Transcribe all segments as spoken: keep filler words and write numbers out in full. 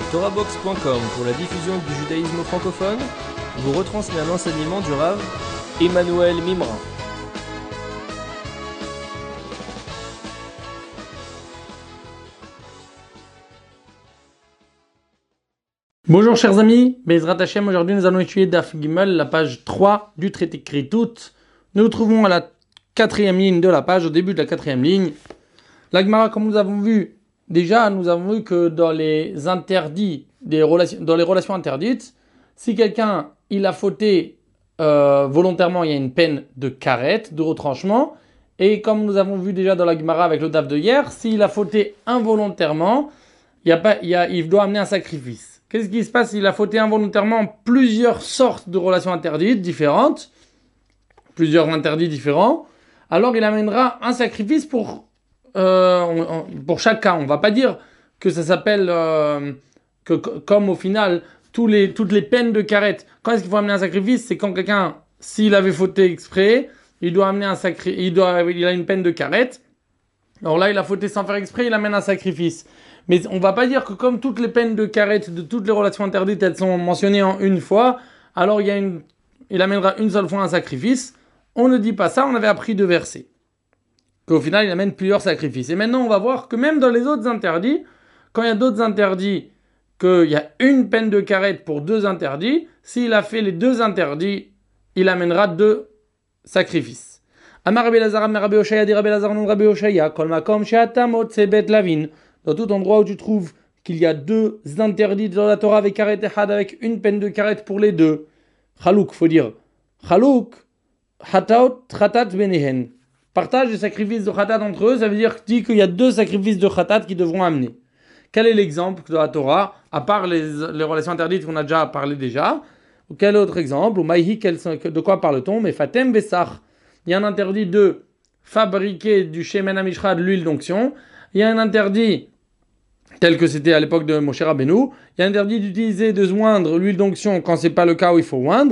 Torahbox point com pour la diffusion du judaïsme francophone vous retransmet un enseignement du Rav Emmanuel Mimra. Bonjour chers amis, Bezrat Hashem, aujourd'hui nous allons étudier Daf Gimel, la page trois du traité Kritout. Nous nous trouvons à la quatrième ligne de la page, au début de la quatrième ligne. La Gemara, comme nous avons vu, déjà nous avons vu que dans les interdits, des relations, dans les relations interdites, si quelqu'un il a fauté euh, volontairement, il y a une peine de karet, de retranchement. Et comme nous avons vu déjà dans la Gemara avec le Daf de hier, s'il a fauté involontairement, il, y a pas, il, y a, il doit amener un sacrifice. Qu'est-ce qui se passe s'il a fauté involontairement plusieurs sortes de relations interdites différentes, plusieurs interdits différents, alors il amènera un sacrifice pour, euh, on, on, pour chaque cas. On ne va pas dire que ça s'appelle, euh, que comme au final, tous les, toutes les peines de karet. Quand est-ce qu'il faut amener un sacrifice? C'est quand quelqu'un, s'il avait fauté exprès, il doit amener un sacri- il, doit, il a une peine de karet. Alors là, il a fauté sans faire exprès, il amène un sacrifice. Mais on ne va pas dire que comme toutes les peines de karet, de toutes les relations interdites, elles sont mentionnées en une fois, alors il, y a une, il amènera une seule fois un sacrifice. On ne dit pas ça, on avait appris deux versets. Qu'au final, il amène plusieurs sacrifices. Et maintenant, on va voir que même dans les autres interdits, quand il y a d'autres interdits, qu'il y a une peine de karet pour deux interdits, s'il a fait les deux interdits, il amènera deux sacrifices. Amar Rabbi Elazar, Amar Rabbi Oshaya, dit Rabbi Elazar, non Rabbi Oshaya, kol makom she'ata motze bet lavin. Dans tout endroit où tu trouves qu'il y a deux interdits dans la Torah avec karet ehad, avec une peine de karet pour les deux. Chalouk, faut dire. Chalouk, hatat, hatat benehen. Partage les sacrifices de khatat entre eux, ça veut dire qu'il y a deux sacrifices de khatat qui devront amener. Quel est l'exemple de la Torah, à part les, les relations interdites qu'on a déjà parlé déjà? Ou quel autre exemple? Ou maïhi, de quoi parle-t-on? Mais fatem besach. Il y a un interdit de fabriquer du shemen hamishcha, de l'huile d'onction. Il y a un interdit, tel que c'était à l'époque de Moshe Rabbeinu, il y a un interdit d'utiliser, de oindre l'huile d'onction quand c'est pas le cas où il faut oindre.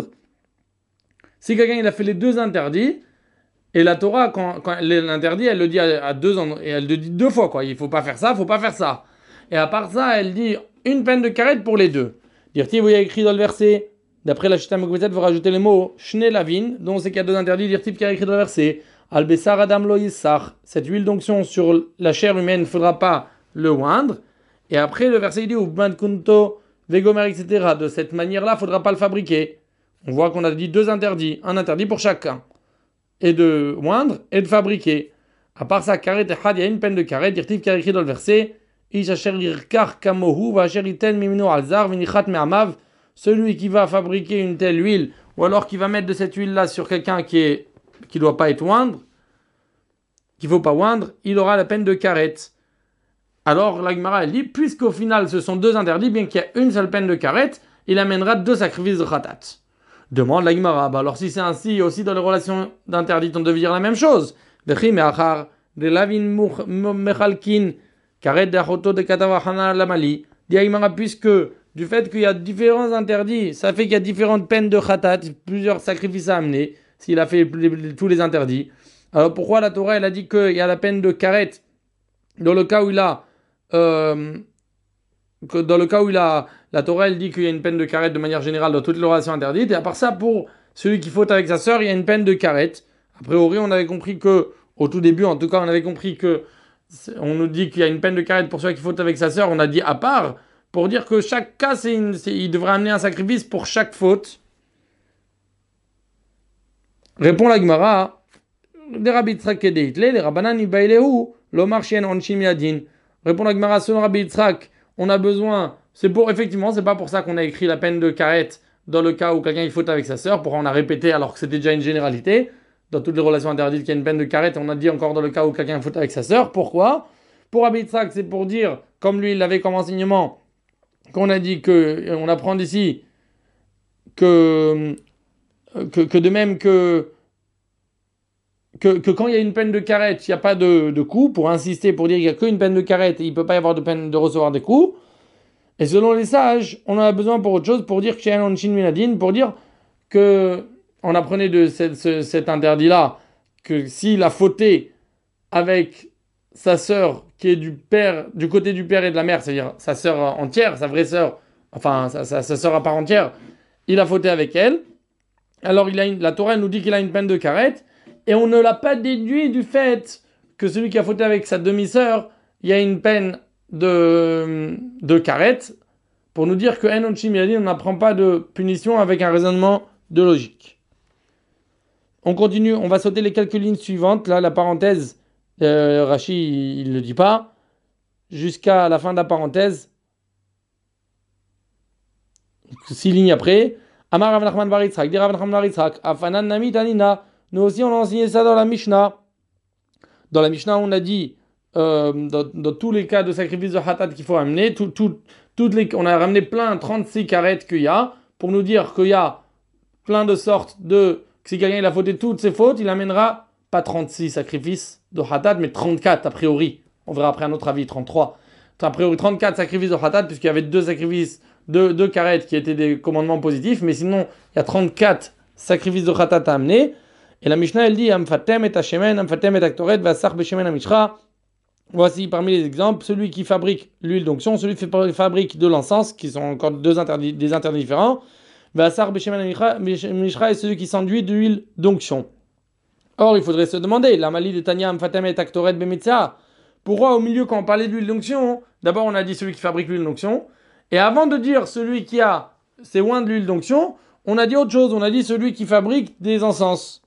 Si quelqu'un il a fait les deux interdits, et la Torah, quand, quand l'interdit, elle le dit à, à deux ans, et elle le dit deux fois, quoi. Il faut pas faire ça, il faut pas faire ça. Et à part ça, elle dit une peine de karet pour les deux. Dire-t-il, vous y a écrit dans le verset, d'après la Shita Mekubet, vous rajoutez les mots shne lavin, donc c'est qu'il y a deux interdits, dire-t-il qui a écrit dans le verset, al besar adam lo yissach, cette huile d'onction sur la chair humaine, il ne faudra pas le oindre. Et après, le verset il dit, ou kunto, vegomer, et cetera. De cette manière-là, il ne faudra pas le fabriquer. On voit qu'on a dit deux interdits, un interdit pour chacun. Et de oindre et de fabriquer. À part ça, karet ehad, il y a une peine de karet, dire-t-il qui a écrit dans le verset, ish asher yirkar kamohu, va asher iten mimino alzar, vinichat me'amav, celui qui va fabriquer une telle huile, ou alors qui va mettre de cette huile-là sur quelqu'un qui est, qui doit pas être oindre, qu'il faut pas oindre, il aura la peine de karet. Alors la Gemara elle dit, puisqu'au final ce sont deux interdits, bien qu'il y ait une seule peine de karet, il amènera deux sacrifices de khatat. Demande la Gemara, bah alors si c'est ainsi, aussi dans les relations d'interdites, on devait dire la même chose. Vechi me'achar de lavin mechalkin karet d'achoto de katavachana lamali. Dit la Gemara, puisque du fait qu'il y a différents interdits, ça fait qu'il y a différentes peines de khatat, plusieurs sacrifices à amener, s'il a fait tous les interdits. Alors pourquoi la Torah elle a dit qu'il y a la peine de karet dans le cas où il a euh, que dans le cas où il a la Torah elle dit qu'il y a une peine de karet de manière générale dans toutes les relations interdites, et à part ça pour celui qui faute avec sa sœur il y a une peine de karet. A priori on avait compris que au tout début en tout cas on avait compris que on nous dit qu'il y a une peine de karet pour celui qui faute avec sa sœur, on a dit à part pour dire que chaque cas c'est une, c'est, il devrait amener un sacrifice pour chaque faute. Répond la Gemara, des Rabbi Yitzhak et des Hitlé, les Rabbanan Ibailehu, l'Omar Shien Onshim Yadin. Répond la Gemara, selon Rabbi Yitzhak, on a besoin, c'est pour, effectivement, c'est pas pour ça qu'on a écrit la peine de karet dans le cas où quelqu'un il faute avec sa sœur, pour on a répété alors que c'était déjà une généralité. Dans toutes les relations interdites qu'il y a une peine de karet, on a dit encore dans le cas où quelqu'un faute avec sa sœur. Pourquoi? Pour Rabbi Yitzhak, c'est pour dire, comme lui il l'avait comme enseignement, qu'on a dit que, on apprend d'ici que, que, que de même que Que, que quand il y a une peine de karet, il n'y a pas de, de coup, pour insister, pour dire qu'il n'y a qu'une peine de karet, et il ne peut pas y avoir de peine de recevoir des coups. Et selon les sages, on a besoin pour autre chose, pour dire que chez un Shin Minadin, pour dire que on apprenait de cette, ce, cet interdit-là, que s'il a fauté avec sa sœur qui est du père, du côté du père et de la mère, c'est-à-dire sa sœur entière, sa vraie sœur, enfin sa, sa, sa sœur à part entière, il a fauté avec elle. Alors il a une, la Torah nous dit qu'il a une peine de karet, et on ne l'a pas déduit du fait que celui qui a fauté avec sa demi-sœur, il y a une peine de, de karet, pour nous dire que En Onshim Yadin, on n'apprend pas de punition avec un raisonnement de logique. On continue, on va sauter les quelques lignes suivantes. Là, la parenthèse, euh, Rashi, il ne le dit pas. Jusqu'à la fin de la parenthèse, six lignes après. Amar Rav Nachman bar Yitzhak, dit Rav Nachman bar Yitzhak, Afanan Nami Tanina. Nous aussi, on a enseigné ça dans la Mishnah. Dans la Mishnah, on a dit, euh, dans, dans tous les cas de sacrifice de Hatat qu'il faut amener, tout, tout, toutes les, on a ramené plein, trente-six carrettes qu'il y a, pour nous dire qu'il y a plein de sortes de... Que si quelqu'un il a fauté toutes ses fautes, il amènera pas trente-six sacrifices de Hatat, mais trente-quatre a priori. On verra après un autre avis, trente-trois. A priori, trente-quatre sacrifices de Hatat, puisqu'il y avait deux sacrifices, deux, deux carrettes qui étaient des commandements positifs, mais sinon, il y a trente-quatre sacrifices de Hatat à amener. Et la Mishnah, elle dit, Amfatem et Hashemen, Amfatem et Aktoret, Vasar Beshemen Amishra. Voici parmi les exemples, celui qui fabrique l'huile d'onction, celui qui fabrique de l'encens, qui sont encore deux interdits, des interdits différents. Vasar Beshemen Amishra est celui qui s'enduit de l'huile d'onction. Or, il faudrait se demander, la Mali de Tanya Amfatem et Aktoret Bemetzah. Pourquoi au milieu, quand on parlait de l'huile d'onction, d'abord on a dit celui qui fabrique l'huile d'onction, et avant de dire celui qui a ses oins de l'huile d'onction, on a dit autre chose, on a dit celui qui fabrique des encens.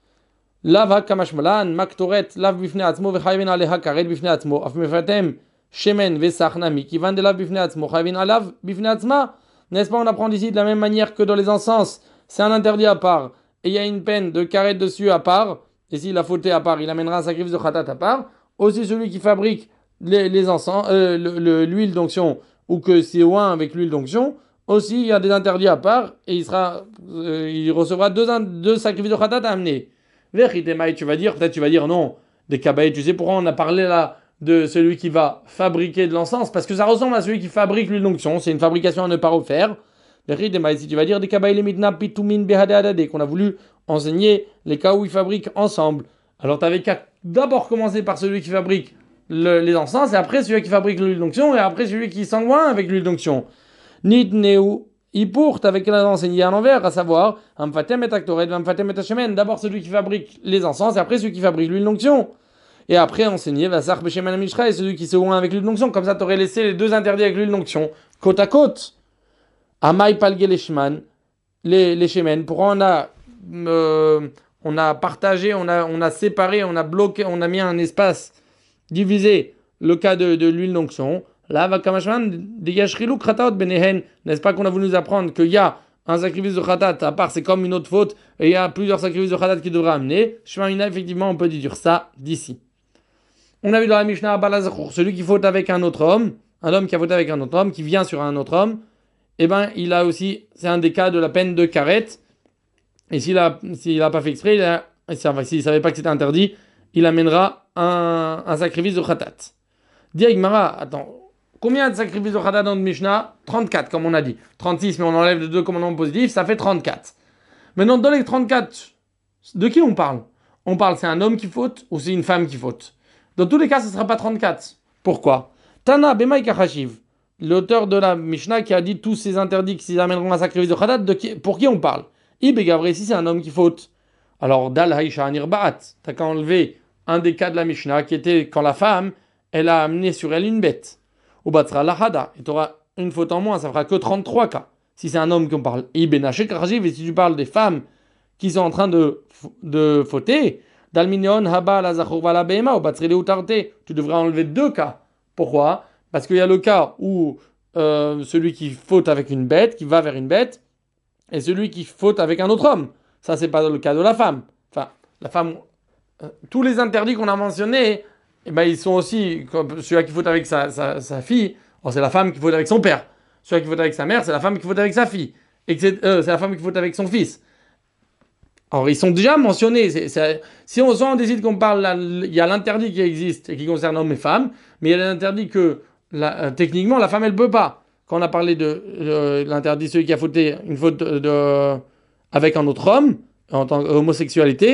Lava kamashmalan, maktoret, lav bifne atzmo, vechayvin aleha karet bifne atzmo, af mefatem, shemen vesachnami, qui vend de lav bifne atzmo, chayvin alav bifne atzma. N'est-ce pas, on apprend ici de la même manière que dans les encens, c'est un interdit à part, et il y a une peine de karet dessus à part, et s'il a fauté à part, il amènera un sacrifice de khatat à part. Aussi celui qui fabrique les, les encens, euh, le, le, l'huile d'onction, ou que c'est oint avec l'huile d'onction, aussi il y a des interdits à part, et il, sera, euh, il recevra deux, deux sacrifices de khatat à amener. Tu vas dire, peut-être tu vas dire non, des kabaïs, tu sais pourquoi on a parlé là de celui qui va fabriquer de l'encens, parce que ça ressemble à celui qui fabrique l'huile d'onction, c'est une fabrication à ne pas refaire. Si tu vas dire des kabaïs les mitna pitumin behadadade, qu'on a voulu enseigner les cas où ils fabriquent ensemble. Alors tu avais qu'à d'abord commencer par celui qui fabrique le, les encens, et après celui qui fabrique l'huile d'onction, et après celui qui s'envoie avec l'huile d'onction. Nid neu. Il porte avec la enseigné à l'envers, à savoir, Amfatem et Aktoret, Amfatem et Hashemen. D'abord celui qui fabrique les encens, et après celui qui fabrique l'huile d'onction. Et après enseigner, Vasar Beshemen Amishra, et celui qui se oint avec l'huile d'onction. Comme ça, tu aurais laissé les deux interdits avec l'huile d'onction, côte à côte. Amai Palge les Sheman, les Shemen. Pourquoi on a, euh, on a partagé, on a, on a séparé, on a bloqué, on a mis un espace divisé le cas de, de l'huile d'onction. Là, n'est-ce pas qu'on a voulu nous apprendre qu'il y a un sacrifice de khatat, à part c'est comme une autre faute, et il y a plusieurs sacrifices de khatat qui devraient amener. Effectivement, on peut déduire ça d'ici. On a vu dans la Mishnah, celui qui faute avec un autre homme, un homme qui a fauté avec un autre homme, qui vient sur un autre homme, eh ben, il a aussi, c'est un des cas de la peine de karet. Et s'il a, s'il a pas fait exprès, il a, s'il savait pas que c'était interdit, il amènera un, un sacrifice de khatat. Dis Agmara, attends. Combien de sacrifices de Khatat dans le Mishnah? trente-quatre, comme on a dit. trente-six, mais on enlève les deux commandements positifs, ça fait trente-quatre. Maintenant, dans les trente-quatre, de qui on parle? On parle, c'est un homme qui faute ou c'est une femme qui faute? Dans tous les cas, ce ne sera pas trente-quatre. Pourquoi? Tana Bemaï Kachashiv, l'auteur de la Mishnah qui a dit tous ces interdits qui amèneront un sacrifice de Khatat, de qui, pour qui on parle? Ibegavre, si c'est un homme qui faute. Alors, Dal Haïcha Anirbaat, t'as qu'à enlever un des cas de la Mishnah qui était quand la femme, elle a amené sur elle une bête. Ou batsra lahada, et tu auras une faute en moins, ça fera que trente-trois cas. Si c'est un homme qu'on parle, ibenaché karjiv, et si tu parles des femmes qui sont en train de, de fauter, dalminion haba la zachurva la bema, ou batsri leutarte, tu devrais enlever deux cas. Pourquoi? Parce qu'il y a le cas où euh, celui qui faute avec une bête, qui va vers une bête, et celui qui faute avec un autre homme. Ça, c'est pas le cas de la femme. Enfin, la femme, euh, tous les interdits qu'on a mentionnés, eh ben, ils sont aussi, comme celui qui faute avec sa, sa, sa fille, oh, c'est la femme qui faute avec son père. Celui qui faute avec sa mère, c'est la femme qui faute avec sa fille. Et c'est, euh, c'est la femme qui faute avec son fils. Alors, ils sont déjà mentionnés. C'est, c'est, si on, soit on décide qu'on parle, il y a l'interdit qui existe et qui concerne hommes et femmes, mais il y a l'interdit que, la, euh, techniquement, la femme, elle ne peut pas. Quand on a parlé de euh, l'interdit, celui qui a fauté une faute de, de, avec un autre homme, en tant qu'homosexualité,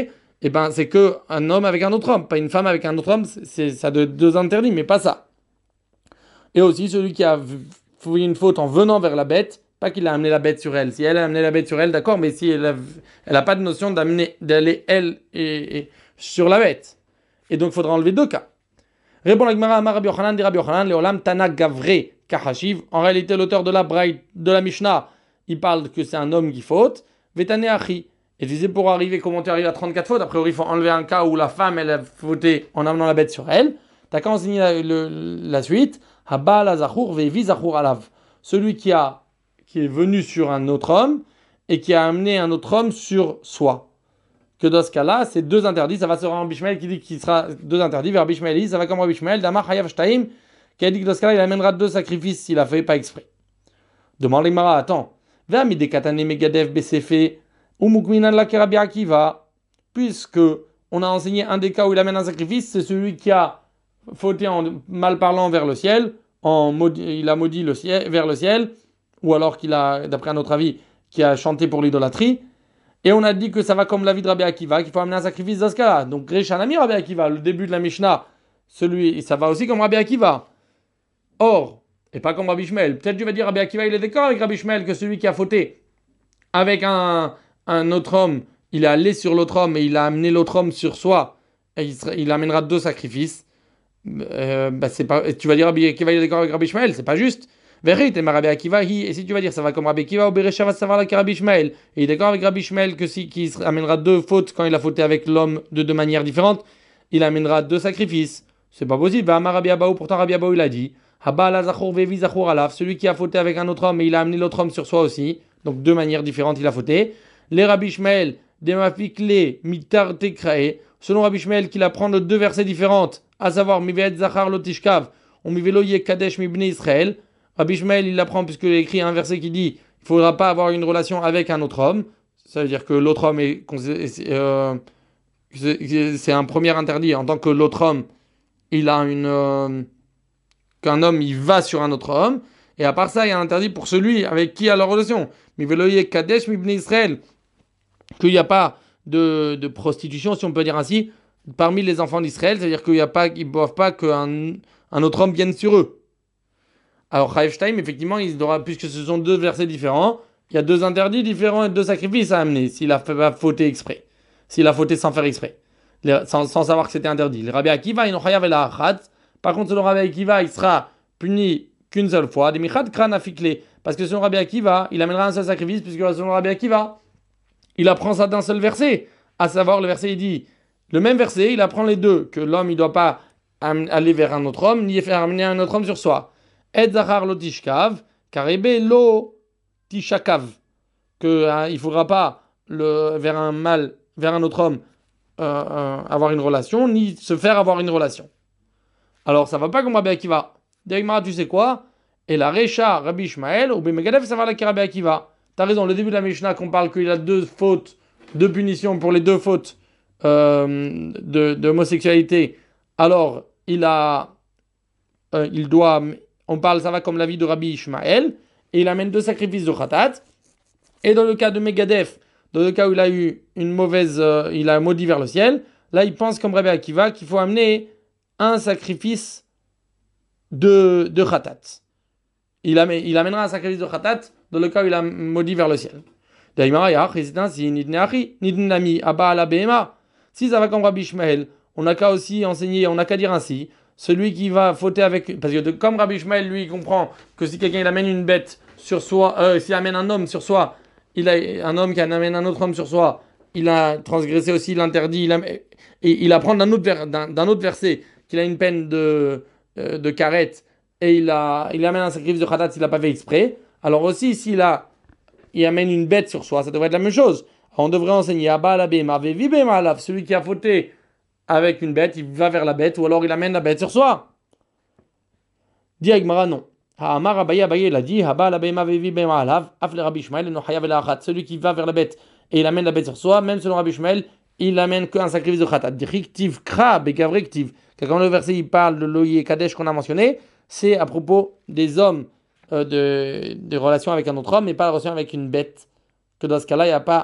eh ben, c'est que un homme avec un autre homme, pas une femme avec un autre homme, c'est, c'est- ça a de- deux interdits, mais pas ça. Et aussi celui qui a fait une faute en venant vers la bête, pas qu'il a amené la bête sur elle. Si elle a amené la bête sur elle, d'accord, mais si elle a, elle a pas de notion d'amener, d'aller elle et, et sur la bête. Et donc il faudra enlever deux cas. Répond la Gemara Amar Rabbi Yochanan, dit Rabbi Yochanan, le Olam Tana Gavre Kahashiv. En réalité, l'auteur de la Braït, de la Mishnah, il parle que c'est un homme qui faute. Vetane Achi. Et tu sais, pour arriver, comment tu arrives à trente-quatre fautes, a priori, il faut enlever un cas où la femme, elle a fauté en amenant la bête sur elle. T'as qu'à enseigner la, le, la suite. Haba la Zachour Vevi Zachour Alav. Celui qui, a, qui est venu sur un autre homme et qui a amené un autre homme sur soi. Que dans ce cas-là, c'est deux interdits. Ça va sur Rabbi Ishmael qui dit qu'il sera deux interdits. Vers Rabbi Ishmael, ça va comme Rabbi Ishmael, Damar Hayav Shtaim, qui a dit que dans ce cas-là, il amènera deux sacrifices s'il a fait pas exprès. Demande l'Imara, attends. Vers Mide Katane Megadev Besefe, ou Mukminan la Rabbi Akiva, puisque on a enseigné un des cas où il amène un sacrifice, c'est celui qui a fauté en mal parlant vers le ciel, en maudit, il a maudit le ciel, vers le ciel, ou alors qu'il a, d'après un autre avis, qui a chanté pour l'idolâtrie. Et on a dit que ça va comme l'avis de Rabbi Akiva, qu'il faut amener un sacrifice dans ce cas-là. Donc, Grechanami Rabbi Akiva, le début de la Mishnah, celui, ça va aussi comme Rabbi Akiva. Or, et pas comme Rabbi Ishmael. Peut-être tu vas dire Rabbi Akiva, il est d'accord avec Rabbi Ishmael que celui qui a fauté avec un, un autre homme, il est allé sur l'autre homme et il a amené l'autre homme sur soi, et il, sera, il amènera deux sacrifices. Euh, bah c'est pas, tu vas dire Rabbi Akiva, il est d'accord avec Rabbi Ishmael, c'est pas juste. Et si tu vas dire ça va comme Rabbi Akiva, ou Beresha va savoir la Rabbi Ishmael, et il est d'accord avec Rabbi Ishmael que si qui amènera deux fautes quand il a fauté avec l'homme de deux manières différentes, il amènera deux sacrifices. C'est pas possible. Rabbi Abaou, pourtant Rabbi Abaou il a dit celui qui a fauté avec un autre homme et il a amené l'autre homme sur soi aussi, donc deux manières différentes il a fauté. Les Rabbi Ishmael, Demafikle, Mitar Tekrae, selon Rabbi Ishmael qu'il apprend de deux versets différentes, à savoir Mivet Zachar Lotishkav, on Mivelo Yekadesh Mibne Israël. Rabbi Ishmael, il l'apprend puisqu'il a écrit un verset qui dit il ne faudra pas avoir une relation avec un autre homme. Ça veut dire que l'autre homme est. Euh, c'est un premier interdit. En tant que l'autre homme, il a une. Euh, qu'un homme, il va sur un autre homme. Et à part ça, il y a un interdit pour celui avec qui il a la relation. Mais Veloye Kadesh Mibne Israël. Qu'il n'y a pas de, de prostitution, si on peut dire ainsi, parmi les enfants d'Israël. C'est-à-dire qu'ils ne doivent pas qu'un un autre homme vienne sur eux. Alors, Chaïf effectivement, il aura, puisque ce sont deux versets différents, il y a deux interdits différents et deux sacrifices à amener s'il a fauté exprès. S'il a fauté sans faire exprès. Les, sans, sans savoir que c'était interdit. Le Rabbi Akiva, il n'aura la achat. Par contre, selon Rabbi Akiva, il sera puni qu'une seule fois. Des michad kran afikle. Parce que selon Rabbi Akiva, il amènera un seul sacrifice, puisque selon Rabbi Akiva, il apprend ça d'un seul verset. À savoir, le verset, il dit, le même verset, il apprend les deux. Que l'homme, il ne doit pas aller vers un autre homme, ni faire amener un autre homme sur soi. Et Zachar lo tishkav, karebe lo tishakav, que hein, il faudra pas le vers un mâle, vers un autre homme euh, euh, avoir une relation, ni se faire avoir une relation. Alors ça va pas comme Rabbi Akiva. D'Agmara, tu sais quoi? Et la Recha Rabbi Ishmael ou Bemegadev ça va la Rabbi Akiva. T'as raison. Le début de la Mishnah qu'on parle qu'il a deux fautes, deux punitions pour les deux fautes euh, de, de homosexualité. Alors il a, euh, il doit On parle, ça va comme l'avis de Rabbi Ishmael, et il amène deux sacrifices de Khatat. Et dans le cas de Megadef, dans le cas où il a eu une mauvaise, euh, il a maudit vers le ciel, là il pense comme Rabbi Akiva qu'il faut amener un sacrifice de, de Khatat. Il, amène, il amènera un sacrifice de Khatat dans le cas où il a maudit vers le ciel. Si ça va comme Rabbi Ishmael, on n'a qu'à aussi enseigner, on n'a qu'à dire ainsi. Celui qui va fauter avec... Parce que de, comme Rabbi Ishmael, lui, il comprend que si quelqu'un il amène une bête sur soi, euh, s'il amène un homme sur soi, il a un homme qui amène un autre homme sur soi, il a transgressé aussi l'interdit, il a, et il apprend d'un autre, d'un, d'un autre verset qu'il a une peine de, euh, de carette, et il, a, il amène un sacrifice de khatat s'il n'a pas fait exprès. Alors aussi, s'il a, il amène une bête sur soi, ça devrait être la même chose. Alors on devrait enseigner Abba la Bema, Vevi Bema Alav, celui qui a fauté avec une bête, il va vers la bête, ou alors il amène la bête sur soi. Dit Agmara, non. Ha'amar Abaye, Abaye, il a dit, Haba la Bema Vevi Bema Alav, Af le Rabbi Ishmael, no Hayav el Achat, celui qui va vers la bête et il amène la bête sur soi, même selon Rabbi Ishmael, il amène qu'un sacrifice de khatat. Diriktiv kra begavrektiv. Quand le verset il parle de l'oyer kadesh qu'on a mentionné, c'est à propos des hommes euh, de, de relations avec un autre homme, mais pas la relation avec une bête. Que dans ce cas-là, il n'y a pas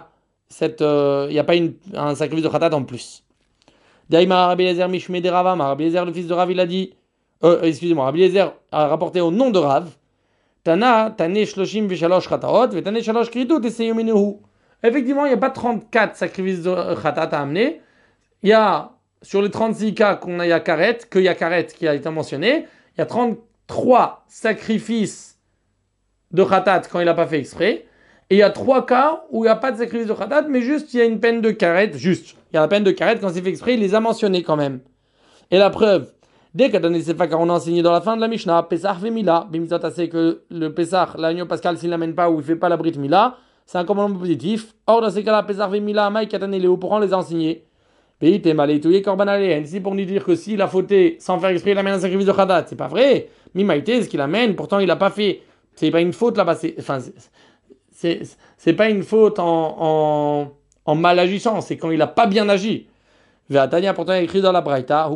cette, il euh, n'y a pas une, un sacrifice de khatat en plus. Daïma Rabbi Eliezer Mishme de Rava, Rabbi Eliezer le fils de Rav il a dit, euh, excusez-moi, Rabbi Eliezer a rapporté au nom de Rav, Tana, Tane Shloshim Vishalosh Khataot, Vetane Shalosh Kritout et Seyomenehu. Effectivement, il n'y a pas trente-quatre sacrifices de khatat à amener. Il y a, sur les trente-six cas qu'on a Yakaret, que Yakaret qui a été mentionné, il y a trente-trois sacrifices de khatat quand il n'a pas fait exprès. Et il y a trois cas où il n'y a pas de sacrifice de khatat, mais juste il y a une peine de karet, juste. Il y a la peine de karet quand c'est fait exprès, il les a mentionnés quand même. Et la preuve, dès qu'à donné Sefa, car on a enseigné dans la fin de la Mishnah, Pesach ve Mila, Bimizot c'est que le Pesach, l'agneau pascal, s'il l'amène pas ou il fait pas la Brit Mila, c'est un commandement positif. Or, dans ces cas-là, Pesach ve Mila, Maï Katané Léo, pourquoi on les a enseignés? Pays t'es mal étouillé, Korban Aléen. Si pour nous dire que s'il a fauté sans faire exprès, il amène un sacrifice de khatat, c'est pas vrai. Mimaïté, ce qu'il amène, pourtant il n'a pas fait. C'est pas une faute là-bas, c'est. Enfin, c'est... C'est, c'est pas une faute en, en, en mal agissant, c'est quand il n'a pas bien agi. Ve'atania, pourtant il y a écrit dans la Braïta,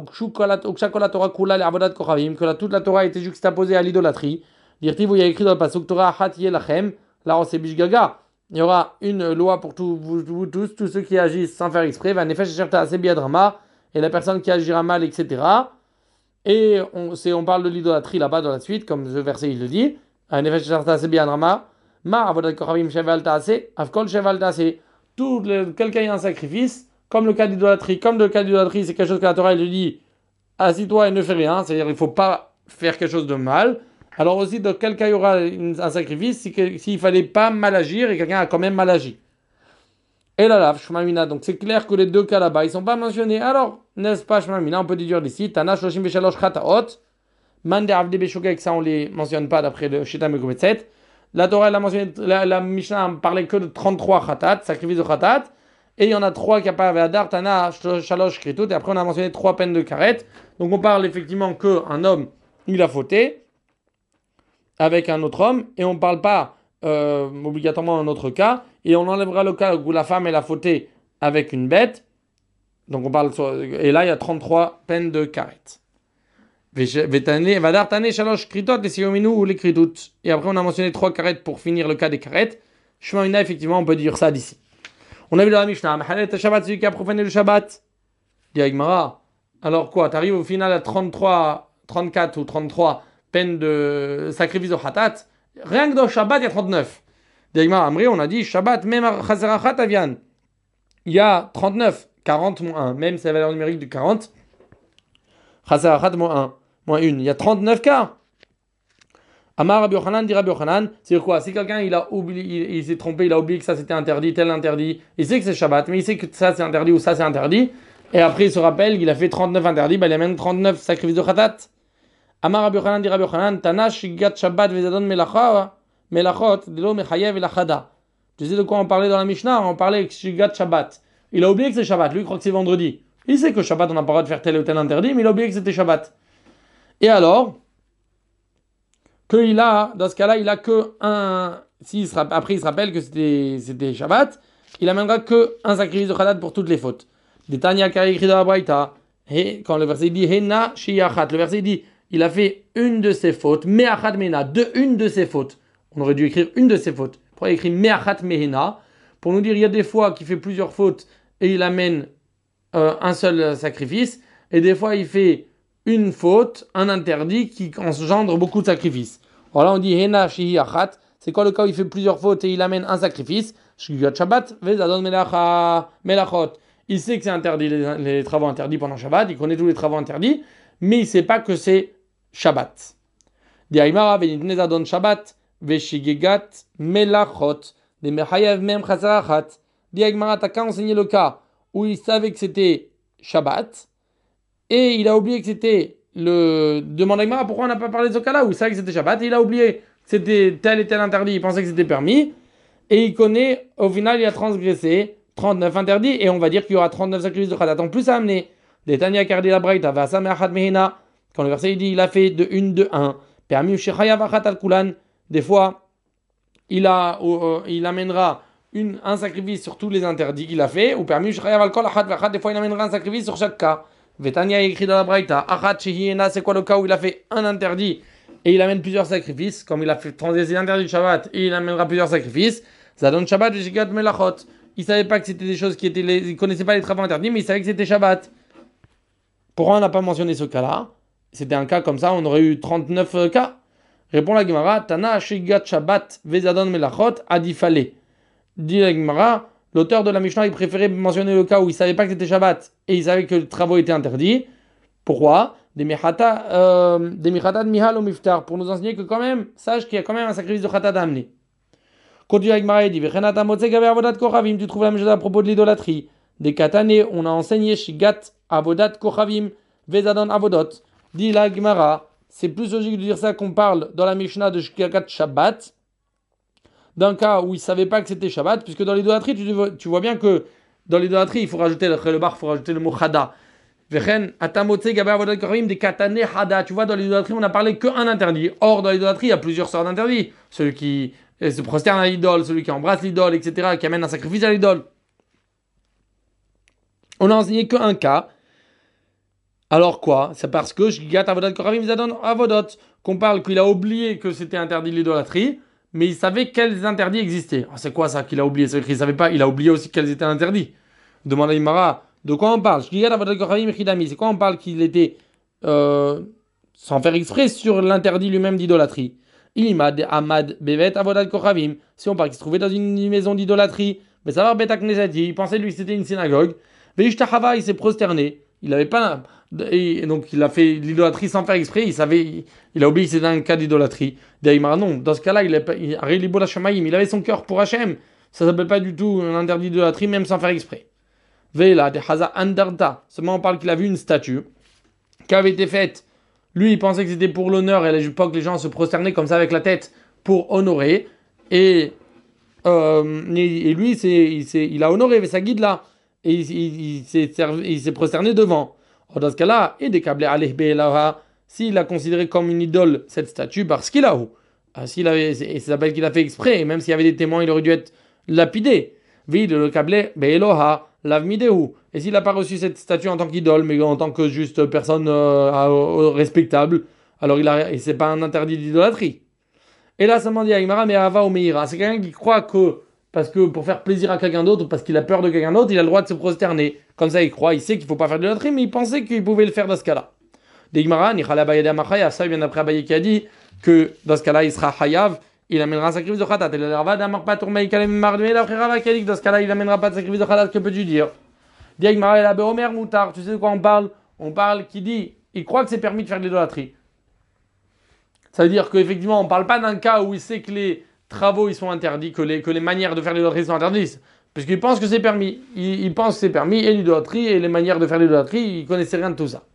que toute la Torah a été juxtaposée à l'idolâtrie. Dirtiv, il y a écrit dans le pasuk Torah Hat Yelachem, là on sait Bishgaga. Il y aura une loi pour tout, vous, vous tous, tous ceux qui agissent sans faire exprès, va nefesh sherta assez biadrama, et la personne qui agira mal, et cetera. Et on, c'est, on parle de l'idolâtrie là-bas dans la suite, comme ce verset il le dit. Nefesh sherta assez biadrama. Ma avodat kochavim sheval taase, avkol sheval taase. Tout le, quelqu'un a un sacrifice, comme le cas d'idolâtrie, comme le cas d'idolâtrie, c'est quelque chose que la Torah elle dit, assis-toi et ne fais rien, c'est-à-dire il ne faut pas faire quelque chose de mal. Alors aussi, dans quel cas il y aura une, un sacrifice, si, s'il ne fallait pas mal agir et quelqu'un a quand même mal agi. Et là, là, Shmamina, donc c'est clair que les deux cas là-bas, ils ne sont pas mentionnés. Alors, n'est-ce pas, Shmamina, on peut déduire d'ici, Tana Shloshim Veshalosh Chataot, Mande Avde Beshogek, ça on ne les mentionne pas d'après le Shita Mekovetset. La Torah, elle a mentionné, la, la Mishnah ne parlait que de trente-trois khatat, sacrifices de khatat, et il y en a trois qui apparaissent à Adar, Tana, Shalosh, Kritout, et après on a mentionné trois peines de karet. Donc on parle effectivement qu'un homme, il a fauté avec un autre homme, et on ne parle pas euh, obligatoirement un autre cas, et on enlèvera le cas où la femme, elle a fauté avec une bête, donc on parle, et là il y a trente-trois peines de karet. Et après on a mentionné trois karet pour finir le cas des karet. Shmaïna, effectivement, on peut dire ça d'ici. On a vu dans la Mishnah, Shabbat, celui qui a profané le Shabbat. Dit Agmara, alors quoi, tu arrives au final à trente-trois, trente-quatre ou trente-trois peines de sacrifice de khatat. Rien que dans Shabbat, il y a trente-neuf. Dit Agmara, Amri, on a dit Shabbat, même à Chazerachat Avian. Il y a trente-neuf, quarante moins un, même c'est la valeur numérique de quarante. Chazerachat moins un. Moins une, il y a trente-neuf cas. Amar Rabbi Yochanan dit Rabbi Yochanan, c'est quoi? Si quelqu'un il a oublié, il, il s'est trompé, il a oublié que ça c'était interdit, tel interdit, il sait que c'est Shabbat, mais il sait que ça c'est interdit ou ça c'est interdit, et après il se rappelle qu'il a fait trente-neuf interdits, bah il a même trente-neuf sacrifices de khatat. Amar Rabbi Yochanan dit Rabbi Yochanan, Tana shigat Shabbat vezadon melacha, melachot, delo mechayev elachada. Tu sais de quoi on parlait dans la Mishnah? On parlait de shigat Shabbat. Il a oublié que c'est Shabbat, lui il croit que c'est vendredi. Il sait que Shabbat on n'a pas le droit de faire tel ou tel interdit, mais il a oublié que c'était Shabbat. Et alors, que il a, dans ce cas-là, il a que un. Si se, après il se rappelle que c'était, c'était Shabbat, il amènera que un sacrifice de khatat pour toutes les fautes. Des Tanya qui a écrit dans la Braïta, et quand le verset dit Hena Shiyachat, le verset dit il a fait une de ses fautes, Me'achat Mehena, de une de ses fautes. On aurait dû écrire une de ses fautes. Pourquoi il écrit Me'achat Mehena? Pour nous dire il y a des fois qu'il fait plusieurs fautes et il amène euh, un seul sacrifice, et des fois il fait une faute, un interdit qui engendre beaucoup de sacrifices. Alors là on dit Hena Shihi Achat, c'est quoi le cas où il fait plusieurs fautes et il amène un sacrifice? Shigiyat Shabbat, Vezadon Melachot. Il sait que c'est interdit, les, les travaux interdits pendant Shabbat, il connaît tous les travaux interdits, mais il ne sait pas que c'est Shabbat. Diaimara Venitne Zadon Shabbat, Veshigegat Melachot, des Mechayev Mem Chazarachat. Diaimara, t'as qu'à enseigner le cas où il savait que c'était Shabbat, et il a oublié que c'était le... Demande à Gemara pourquoi on n'a pas parlé de ce cas-là, où il savait que c'était Shabbat, et il a oublié que c'était tel et tel interdit, il pensait que c'était permis, et il connaît, au final il a transgressé trente-neuf interdits, et on va dire qu'il y aura trente-neuf sacrifices de khatat en plus à amener. Des Tanya Kardi la Braïta, Vasa Me'achat Mehena, quand le verset il dit il a fait de une, de un, permis Shechayav Achat al Kulan, des fois il, a, euh, il amènera une, un sacrifice sur tous les interdits qu'il a fait, ou permis Shechayav al Kol Achat Vachat, des fois il amènera un sacrifice sur chaque cas. Vetania écrit dans la Braïta, Achat Shehiena, c'est quoi le cas où il a fait un interdit et il amène plusieurs sacrifices, comme il a fait transgresser l'interdit de Shabbat et il amènera plusieurs sacrifices. Zadon Shabbat Veshigat Melachot. il savait pas que c'était des choses qui étaient, les... il connaissait pas les travaux interdits, mais il savait que c'était Shabbat. Pourquoi on n'a pas mentionné ce cas-là? C'était un cas comme ça, on aurait eu trente-neuf cas. Répond la Gemara, Tana Shigat Shabbat Vezadon Melachot Adifale. Dit la Gemara, l'auteur de la Mishnah, il préférait mentionner le cas où il savait pas que c'était Shabbat et il savait que les travaux étaient interdits. Pourquoi? Des Mihata euh, des Mihata de Mihal au Miftar, pour nous enseigner que quand même, sache qu'il y a quand même un sacrifice de Khatat à amener. Continue avec Gemara, il dit, Vechenata Motze Gaber Avodat Kochavim, tu trouves la même chose à propos de l'idolâtrie. Des Katane, on a enseigné Shigat Avodat Kochavim, Vezadon Avodot. Dit la Gemara, c'est plus logique de dire ça qu'on parle dans la Mishnah de Shigat Shabbat, d'un cas où il ne savait pas que c'était Shabbat, puisque dans l'idolâtrie, tu, tu vois bien que dans l'idolâtrie, il faut rajouter le bar, il faut rajouter le mot Chada. Vechen, Atamotse Gaber Avodat Kochavim, des Katane Hada. Tu vois, dans l'idolâtrie, on n'a parlé qu'un interdit. Or, dans l'idolâtrie, il y a plusieurs sortes d'interdits. Celui qui se prosterne à l'idole, celui qui embrasse l'idole, et cetera, qui amène un sacrifice à l'idole. On n'a enseigné qu'un cas. Alors quoi? C'est parce que Shigat Avodat Kochavim Zadon Avodot, qu'on parle qu'il a oublié que c'était interdit l'idolâtrie, mais il savait quels interdits existaient. Alors c'est quoi ça qu'il a oublié? C'est qu'il savait pas, il a oublié aussi quels étaient interdits. Demande à Imara, de quoi on parle? Shigat Avodat Kochavim Chidami, c'est quoi on parle qu'il était euh, sans faire exprès sur l'interdit lui-même d'idolâtrie? Ilimad Amad Bevet Avodat Kochavim, si on parle qu'il se trouvait dans une maison d'idolâtrie, mais ça va Bet Knesset, il pensait lui que c'était une synagogue. Veishtachava, il s'est prosterné. Il avait pas, et donc il a fait l'idolâtrie sans faire exprès. Il savait, il a oublié que c'était un cas d'idolâtrie. D'ailleurs, non, dans ce cas-là, il a, il avait son cœur pour Hachem. Ça s'appelle pas du tout un interdit d'idolâtrie, même sans faire exprès. Veila de Haza Andarta. Seulement on parle qu'il a vu une statue qui avait été faite. Lui, il pensait que c'était pour l'honneur, et à l'époque, les gens se prosternaient comme ça avec la tête pour honorer. Et, euh, et, et lui, c'est, il, c'est, il a honoré avec sa guide là. Et il, il, il, s'est servi, il s'est prosterné devant. Or, dans ce cas-là, et des câbles Aleh Be'elaha, s'il a considéré comme une idole cette statue, parce qu'il a où s'il avait, et ça s'appelle qu'il a fait exprès, et même s'il y avait des témoins, il aurait dû être lapidé. Vide le câble Be'eloha, lavmidehu. Et s'il n'a pas reçu cette statue en tant qu'idole, mais en tant que juste personne euh, respectable, alors il a, et c'est pas un interdit d'idolâtrie. Et là, ça m'en dit Aïmara, mais Ava ou Meira. C'est quelqu'un qui croit que parce que pour faire plaisir à quelqu'un d'autre, ou parce qu'il a peur de quelqu'un d'autre, il a le droit de se prosterner. Comme ça, il croit, il sait qu'il ne faut pas faire de l'idolâtrie, mais il pensait qu'il pouvait le faire dans ce cas-là. D'Igmara, Nichala Bayade Amachayav, ça vient d'après Abaye qui a dit que dans ce cas-là, il sera Hayav, il amènera un sacrifice de Khatat. Et le Rava d'Amar Patourmei Kalem Mardumé, d'après Rava qui a dit que dans ce cas-là, il n'amènera pas de sacrifice de Khatat, que peux-tu dire? D'Igmara, el Abeomer Moutar, tu sais de quoi on parle? On parle qui dit, il croit que c'est permis de faire de l'idolâtrie. Ça veut dire qu'effectivement, on ne parle pas d'un cas où il sait que les travaux ils sont interdits, que les, que les manières de faire l'idolâtrie sont interdites, puisqu'il pense que c'est permis. Il, il pense que c'est permis, et l'idolâtrie, et les manières de faire l'idolâtrie, il ne connaissait rien de tout ça.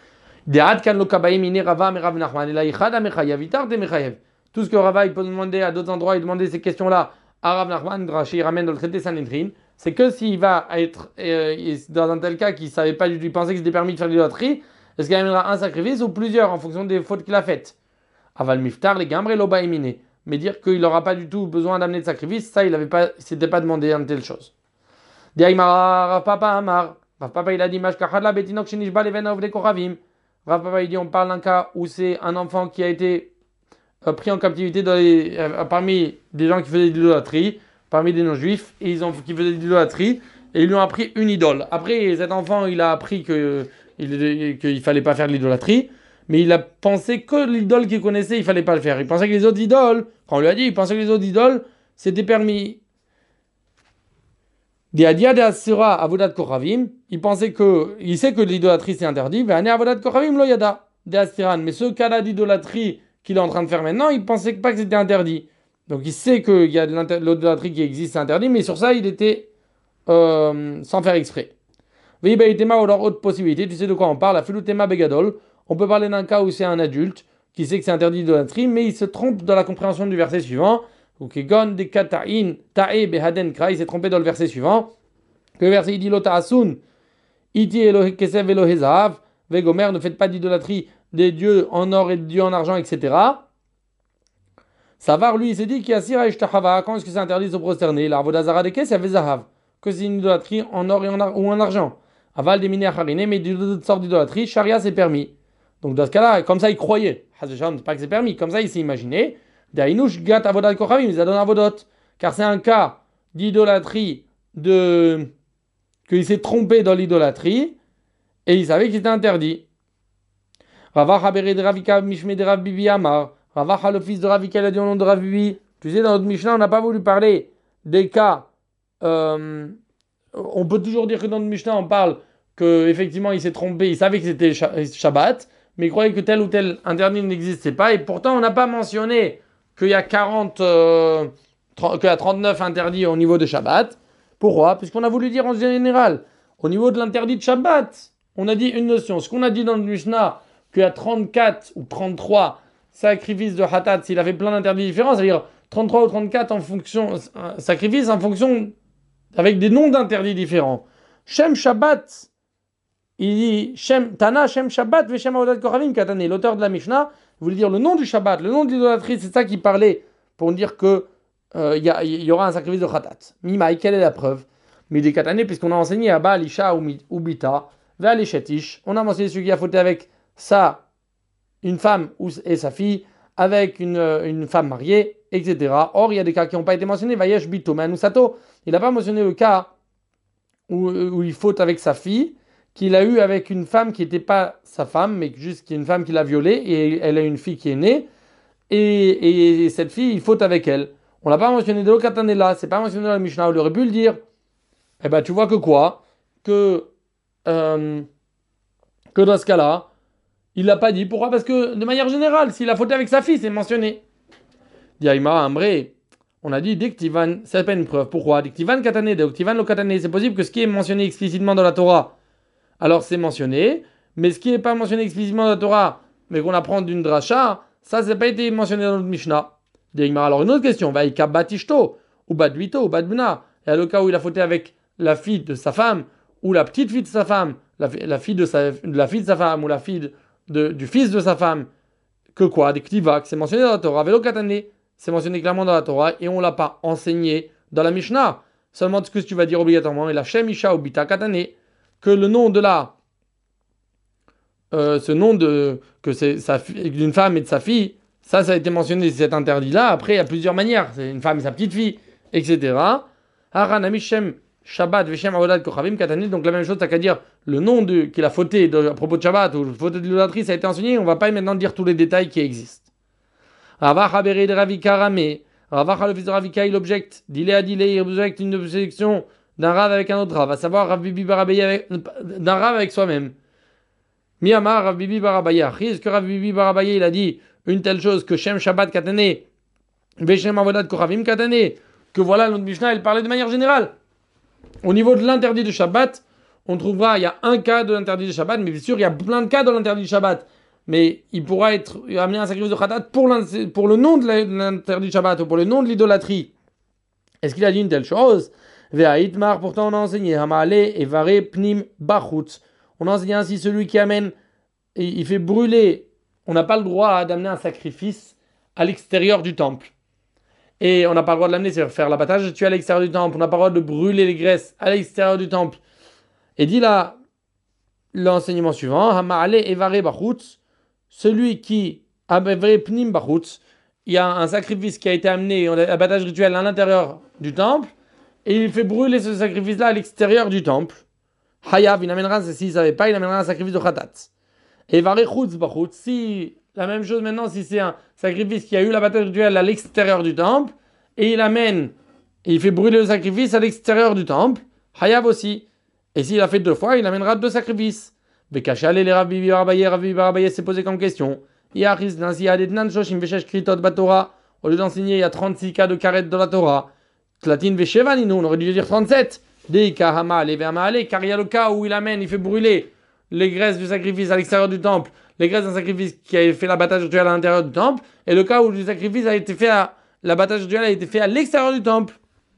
Tout ce que Rava il peut demander à d'autres endroits, il demandait ces questions-là à Rav Nachman, Rashi ramène dans le traité Sanhedrin, c'est que s'il va être euh, dans un tel cas qu'il savait pas du tout, il pensait que c'était permis de faire l'idolâtrie, est-ce qu'il amènera un sacrifice ou plusieurs en fonction des fautes qu'il a faites? Aval miftar les gambre loba éminé. Mais dire qu'il n'aura pas du tout besoin d'amener de sacrifice, ça, il ne s'était pas demandé une telle chose. Rav Papa Amar, Rav Papa il a dit, Rav Papa il dit, on parle d'un cas où c'est un enfant qui a été euh, pris en captivité dans les, euh, parmi des gens qui faisaient de l'idolâtrie, parmi des non-juifs, et ils ont, qui faisaient de l'idolâtrie, et ils lui ont appris une idole. Après, cet enfant, il a appris que, il, qu'il ne fallait pas faire de l'idolâtrie, mais il a pensé que l'idole qu'il connaissait, il ne fallait pas le faire. Il pensait que les autres idoles, quand on lui a dit, il pensait que les autres idoles, c'était permis. Il pensait que, il sait que l'idolâtrie c'est interdit, mais ce cas-là d'idolâtrie qu'il est en train de faire maintenant, il pensait pas que c'était interdit. Donc il sait qu'il y a de l'idolâtrie qui existe, c'est interdit, mais sur ça, il était euh, sans faire exprès. Ou alors autre possibilité, tu sais de quoi on parle, la Filutema Begadol. On peut parler d'un cas où c'est un adulte qui sait que c'est interdit d'idolâtrie, mais il se trompe dans la compréhension du verset suivant. Ou qui gon de kata'in ta'e behaden kra, il s'est trompé dans le verset suivant. Que le verset il dit lota asun iti elohe kesev elohe zahav vegomer, ne faites pas d'idolâtrie des dieux en or et des dieux en argent, et cetera. Savar lui il s'est dit qu'il y a sira ishtahava, quand est-ce que c'est interdit de se prosterner? La vodazara de kesev zahav, que c'est une idolâtrie en or et en ar- ou en argent. Aval des miné acharine, mais d'autres sortes d'idolâtrie, sharia c'est permis. Donc dans ce cas-là, comme ça il croyait. C'est pas que c'est permis, comme ça il s'est imaginé. Car c'est un cas d'idolâtrie de qu'il s'est trompé dans l'idolâtrie et il savait qu'il était interdit. Ravacha bered Ravika mishme de Rav Bibi Amar. Ravacha, le fils de Ravika, il a dit au nom de Rav Bibi. Tu sais, dans notre Mishnah, on n'a pas voulu parler des cas. Euh, on peut toujours dire que dans notre Mishnah, on parle qu'effectivement, il s'est trompé, il savait que c'était Shabbat, mais il croyait que tel ou tel interdit n'existait pas. Et pourtant, on n'a pas mentionné qu'il y a quarante, euh, qu'il y a trente-neuf interdits au niveau de Shabbat. Pourquoi? Puisqu'on a voulu dire en général, au niveau de l'interdit de Shabbat, on a dit une notion. Ce qu'on a dit dans le Mishnah, qu'il y a trente-quatre ou trente-trois sacrifices de Hatat, s'il avait plein d'interdits différents, c'est-à-dire trente-trois ou trente-quatre en fonction, sacrifices en fonction, avec des noms d'interdits différents. Shem Shabbat, il dit Shem, Tana Shem Shabbat ve Shem Avodat Koravim Katane. L'auteur de la Mishnah voulait dire le nom du Shabbat, le nom de l'idolâtrie, c'est ça qui parlait pour dire que euh, y, a, y aura un sacrifice de Hatat. Mimaï, quelle est la preuve? Midi Katane, puisqu'on a enseigné à Baal Isha ou Bita, vers les Shetish, on a mentionné celui qui a fauté avec sa, une femme et sa fille, avec une, une femme mariée, et cetera. Or, il y a des cas qui n'ont pas été mentionnés. Vayesh Bito, mais Anusato, il n'a pas mentionné le cas où, où il faute avec sa fille, qu'il a eu avec une femme qui n'était pas sa femme, mais juste une femme qui l'a violée, et elle a une fille qui est née, et, et cette fille, il faute avec elle. On ne l'a pas mentionné de l'Okatanela, c'est pas mentionné dans la Mishnah, on aurait pu le dire. Eh bien, tu vois que quoi? Que, euh, que dans ce cas-là, il l'a pas dit. Pourquoi? Parce que, de manière générale, s'il a fauté avec sa fille, c'est mentionné. Diaïma, Amré, on a dit Diktivan, c'est pas une preuve. Pourquoi? Diktivan Katane, Diktivan lo Katane, c'est possible que ce qui est mentionné explicitement dans la Torah, alors c'est mentionné, mais ce qui n'est pas mentionné explicitement dans la Torah, mais qu'on apprend d'une dracha, ça, c'est pas été mentionné dans notre Mishnah. Diaïma, alors une autre question, Vaïka Batishto, ou Badvito, ou Badbna, et à le cas où il a fauté avec la fille de sa femme, ou la petite fille de sa femme, la, la, fille, de sa, la fille de sa femme, ou la fille de, de, du fils de sa femme, que quoi? Des Ktivak, c'est mentionné dans la Torah, Velo Katane, c'est mentionné clairement dans la Torah, et on ne l'a pas enseigné dans la Mishnah. Seulement ce que tu vas dire obligatoirement, et la Shem Isha ou Bita Katane, que le nom de la, euh, ce nom de, que c'est d'une femme et de sa fille, ça, ça a été mentionné, cet interdit-là. Après, il y a plusieurs manières, c'est une femme et sa petite fille, et cetera. Haran Shem Shabbat Veshem Avodat Kochavim Katane, donc la même chose, t'as qu'à dire le nom de qu'il a fauté de, à propos de Shabbat ou fauté de l'idolâtrie, ça a été enseigné, on ne va pas maintenant dire tous les détails qui existent. Ravacha Bered Ravika Rame, Ravacha le fils de Ravika, il objecte, dilé à dilé, il objecte une objection d'un Rav avec un autre Rav, à savoir Rav Bibi Barabaye avec, d'un Rav avec soi-même. Miyamar Rav Bibi Barabaye, est-ce que Rav Bibi Barabaye il a dit une telle chose que Shem Shabbat Katane, Veshem Avodat Kochavim Katane, que voilà, notre Mishnah, elle parlait de manière générale. Au niveau de l'interdit de Shabbat, on trouvera, il y a un cas de l'interdit de Shabbat, mais bien sûr, il y a plein de cas de l'interdit de Shabbat. Mais il pourra être amené un sacrifice de Khatat pour, pour le nom de l'interdit de Shabbat ou pour le nom de l'idolâtrie. Est-ce qu'il a dit une telle chose? Ve'aitmar, pourtant on a enseigné, Hamale et Vare Pnim Bachut. On a enseigné ainsi celui qui amène, et il fait brûler, on n'a pas le droit d'amener un sacrifice à l'extérieur du temple. Et on n'a pas le droit de l'amener, c'est-à-dire faire l'abattage de tuer à l'extérieur du temple. On n'a pas le droit de brûler les graisses à l'extérieur du temple. Et dit là, l'enseignement suivant, Hama'ale evare bachutz, celui qui, evare pnim bachutz, il y a un sacrifice qui a été amené, un abattage rituel à l'intérieur du temple, et il fait brûler ce sacrifice-là à l'extérieur du temple. Hayav, il amènera, s'il ne savait pas, il amènera un sacrifice de khatat. Evare chutz bachutz, si... La même chose maintenant si c'est un sacrifice qui a eu l'abattage rituel à l'extérieur du temple et il amène et il fait brûler le sacrifice à l'extérieur du temple, Hayav aussi. Et s'il a fait deux fois, il amènera deux sacrifices. Bekachal et les Rav Bibi Barabaye, Rav Bibi Barabaye s'est posé comme question. Au lieu d'enseigner, il y a trente-six cas de karet dans la Torah. Tlatin Veshevaninu, on aurait dû dire trente-sept. Deika Hamal et Vermaale, car il y a le cas où il amène, il fait brûler les graisses du sacrifice à l'extérieur du temple. Les graisses d'un sacrifice qui a fait l'abattage rituel à l'intérieur du temple, et le cas où le sacrifice a été fait à l'abattage rituel a été fait à l'extérieur du temple.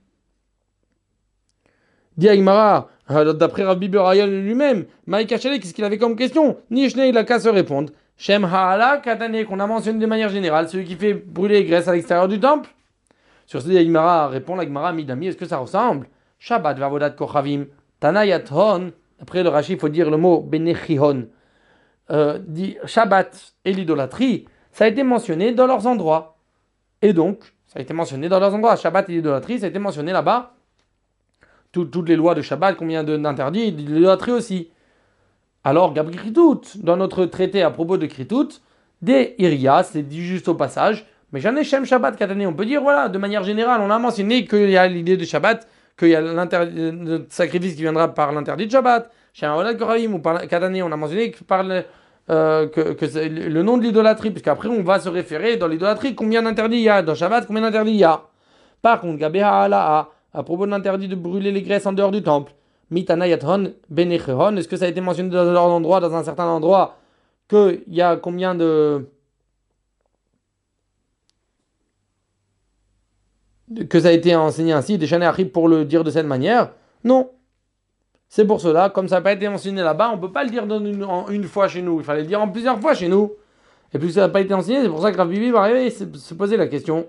Dit Agmara, d'après Rabbi Berayel lui-même, Maïka Shale, qu'est-ce qu'il avait comme question? Nishne, il a qu'à se répondre. Shem Ha'ala Katane, qu'on a mentionné de manière générale, celui qui fait brûler les graisses à l'extérieur du temple. Sur ce, Agmara répond l'Agmara Midami, est-ce que ça ressemble? Shabbat Vavodat Kochavim, Tanayathon, après le Rashi, il faut dire le mot Benechihon. Euh, dit Shabbat et l'idolâtrie, ça a été mentionné dans leurs endroits. Et donc, ça a été mentionné dans leurs endroits. Shabbat et l'idolâtrie, ça a été mentionné là-bas. tout, toutes les lois de Shabbat, combien d'interdits, de l'idolâtrie aussi. Alors, Gabri Kritout, dans notre traité à propos de Kritout, des Iria, c'est dit juste au passage, mais j'en ai Shem Shabbat Katane. On peut dire, voilà, de manière générale, on a mentionné qu'il y a l'idée de Shabbat, qu'il y a le sacrifice qui viendra par l'interdit de Shabbat. Chez un Koravim ou par Katane, on a mentionné que par le, euh, que, que c'est le nom de l'idolâtrie, puisqu'après on va se référer dans l'idolâtrie combien d'interdits il y a, dans Shabbat combien d'interdits il y a. Par contre, Gabeha Ala'a, à propos de l'interdit de brûler les graisses en dehors du temple, Mitana Yathon Benechehon, est-ce que ça a été mentionné dans un endroit, dans un certain endroit, qu'il y a combien de. que ça a été enseigné ainsi, des chaînes Achib pour le dire de cette manière? Non. C'est pour cela, comme ça n'a pas été mentionné là-bas, on ne peut pas le dire une, en une fois chez nous, il fallait le dire en plusieurs fois chez nous. Et puis ça n'a pas été enseigné, c'est pour ça que Rav Bibi va arriver et se, se poser la question.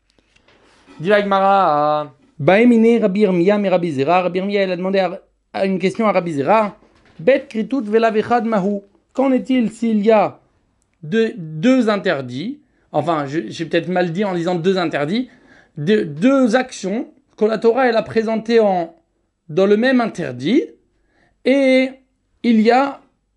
Dis la Gemara, Baemine Rabbi Yirmiya mais Rabbi Zera. Rabbi Yirmiya, il a demandé à, à une question à Rabbi Zera. Bet Kritout Velavechad Mahu. Qu'en est-il s'il y a deux, deux interdits? Enfin, j'ai peut-être mal dit en disant deux interdits. De, deux actions que la Torah elle a présentées en, dans le même interdit. Et il y a,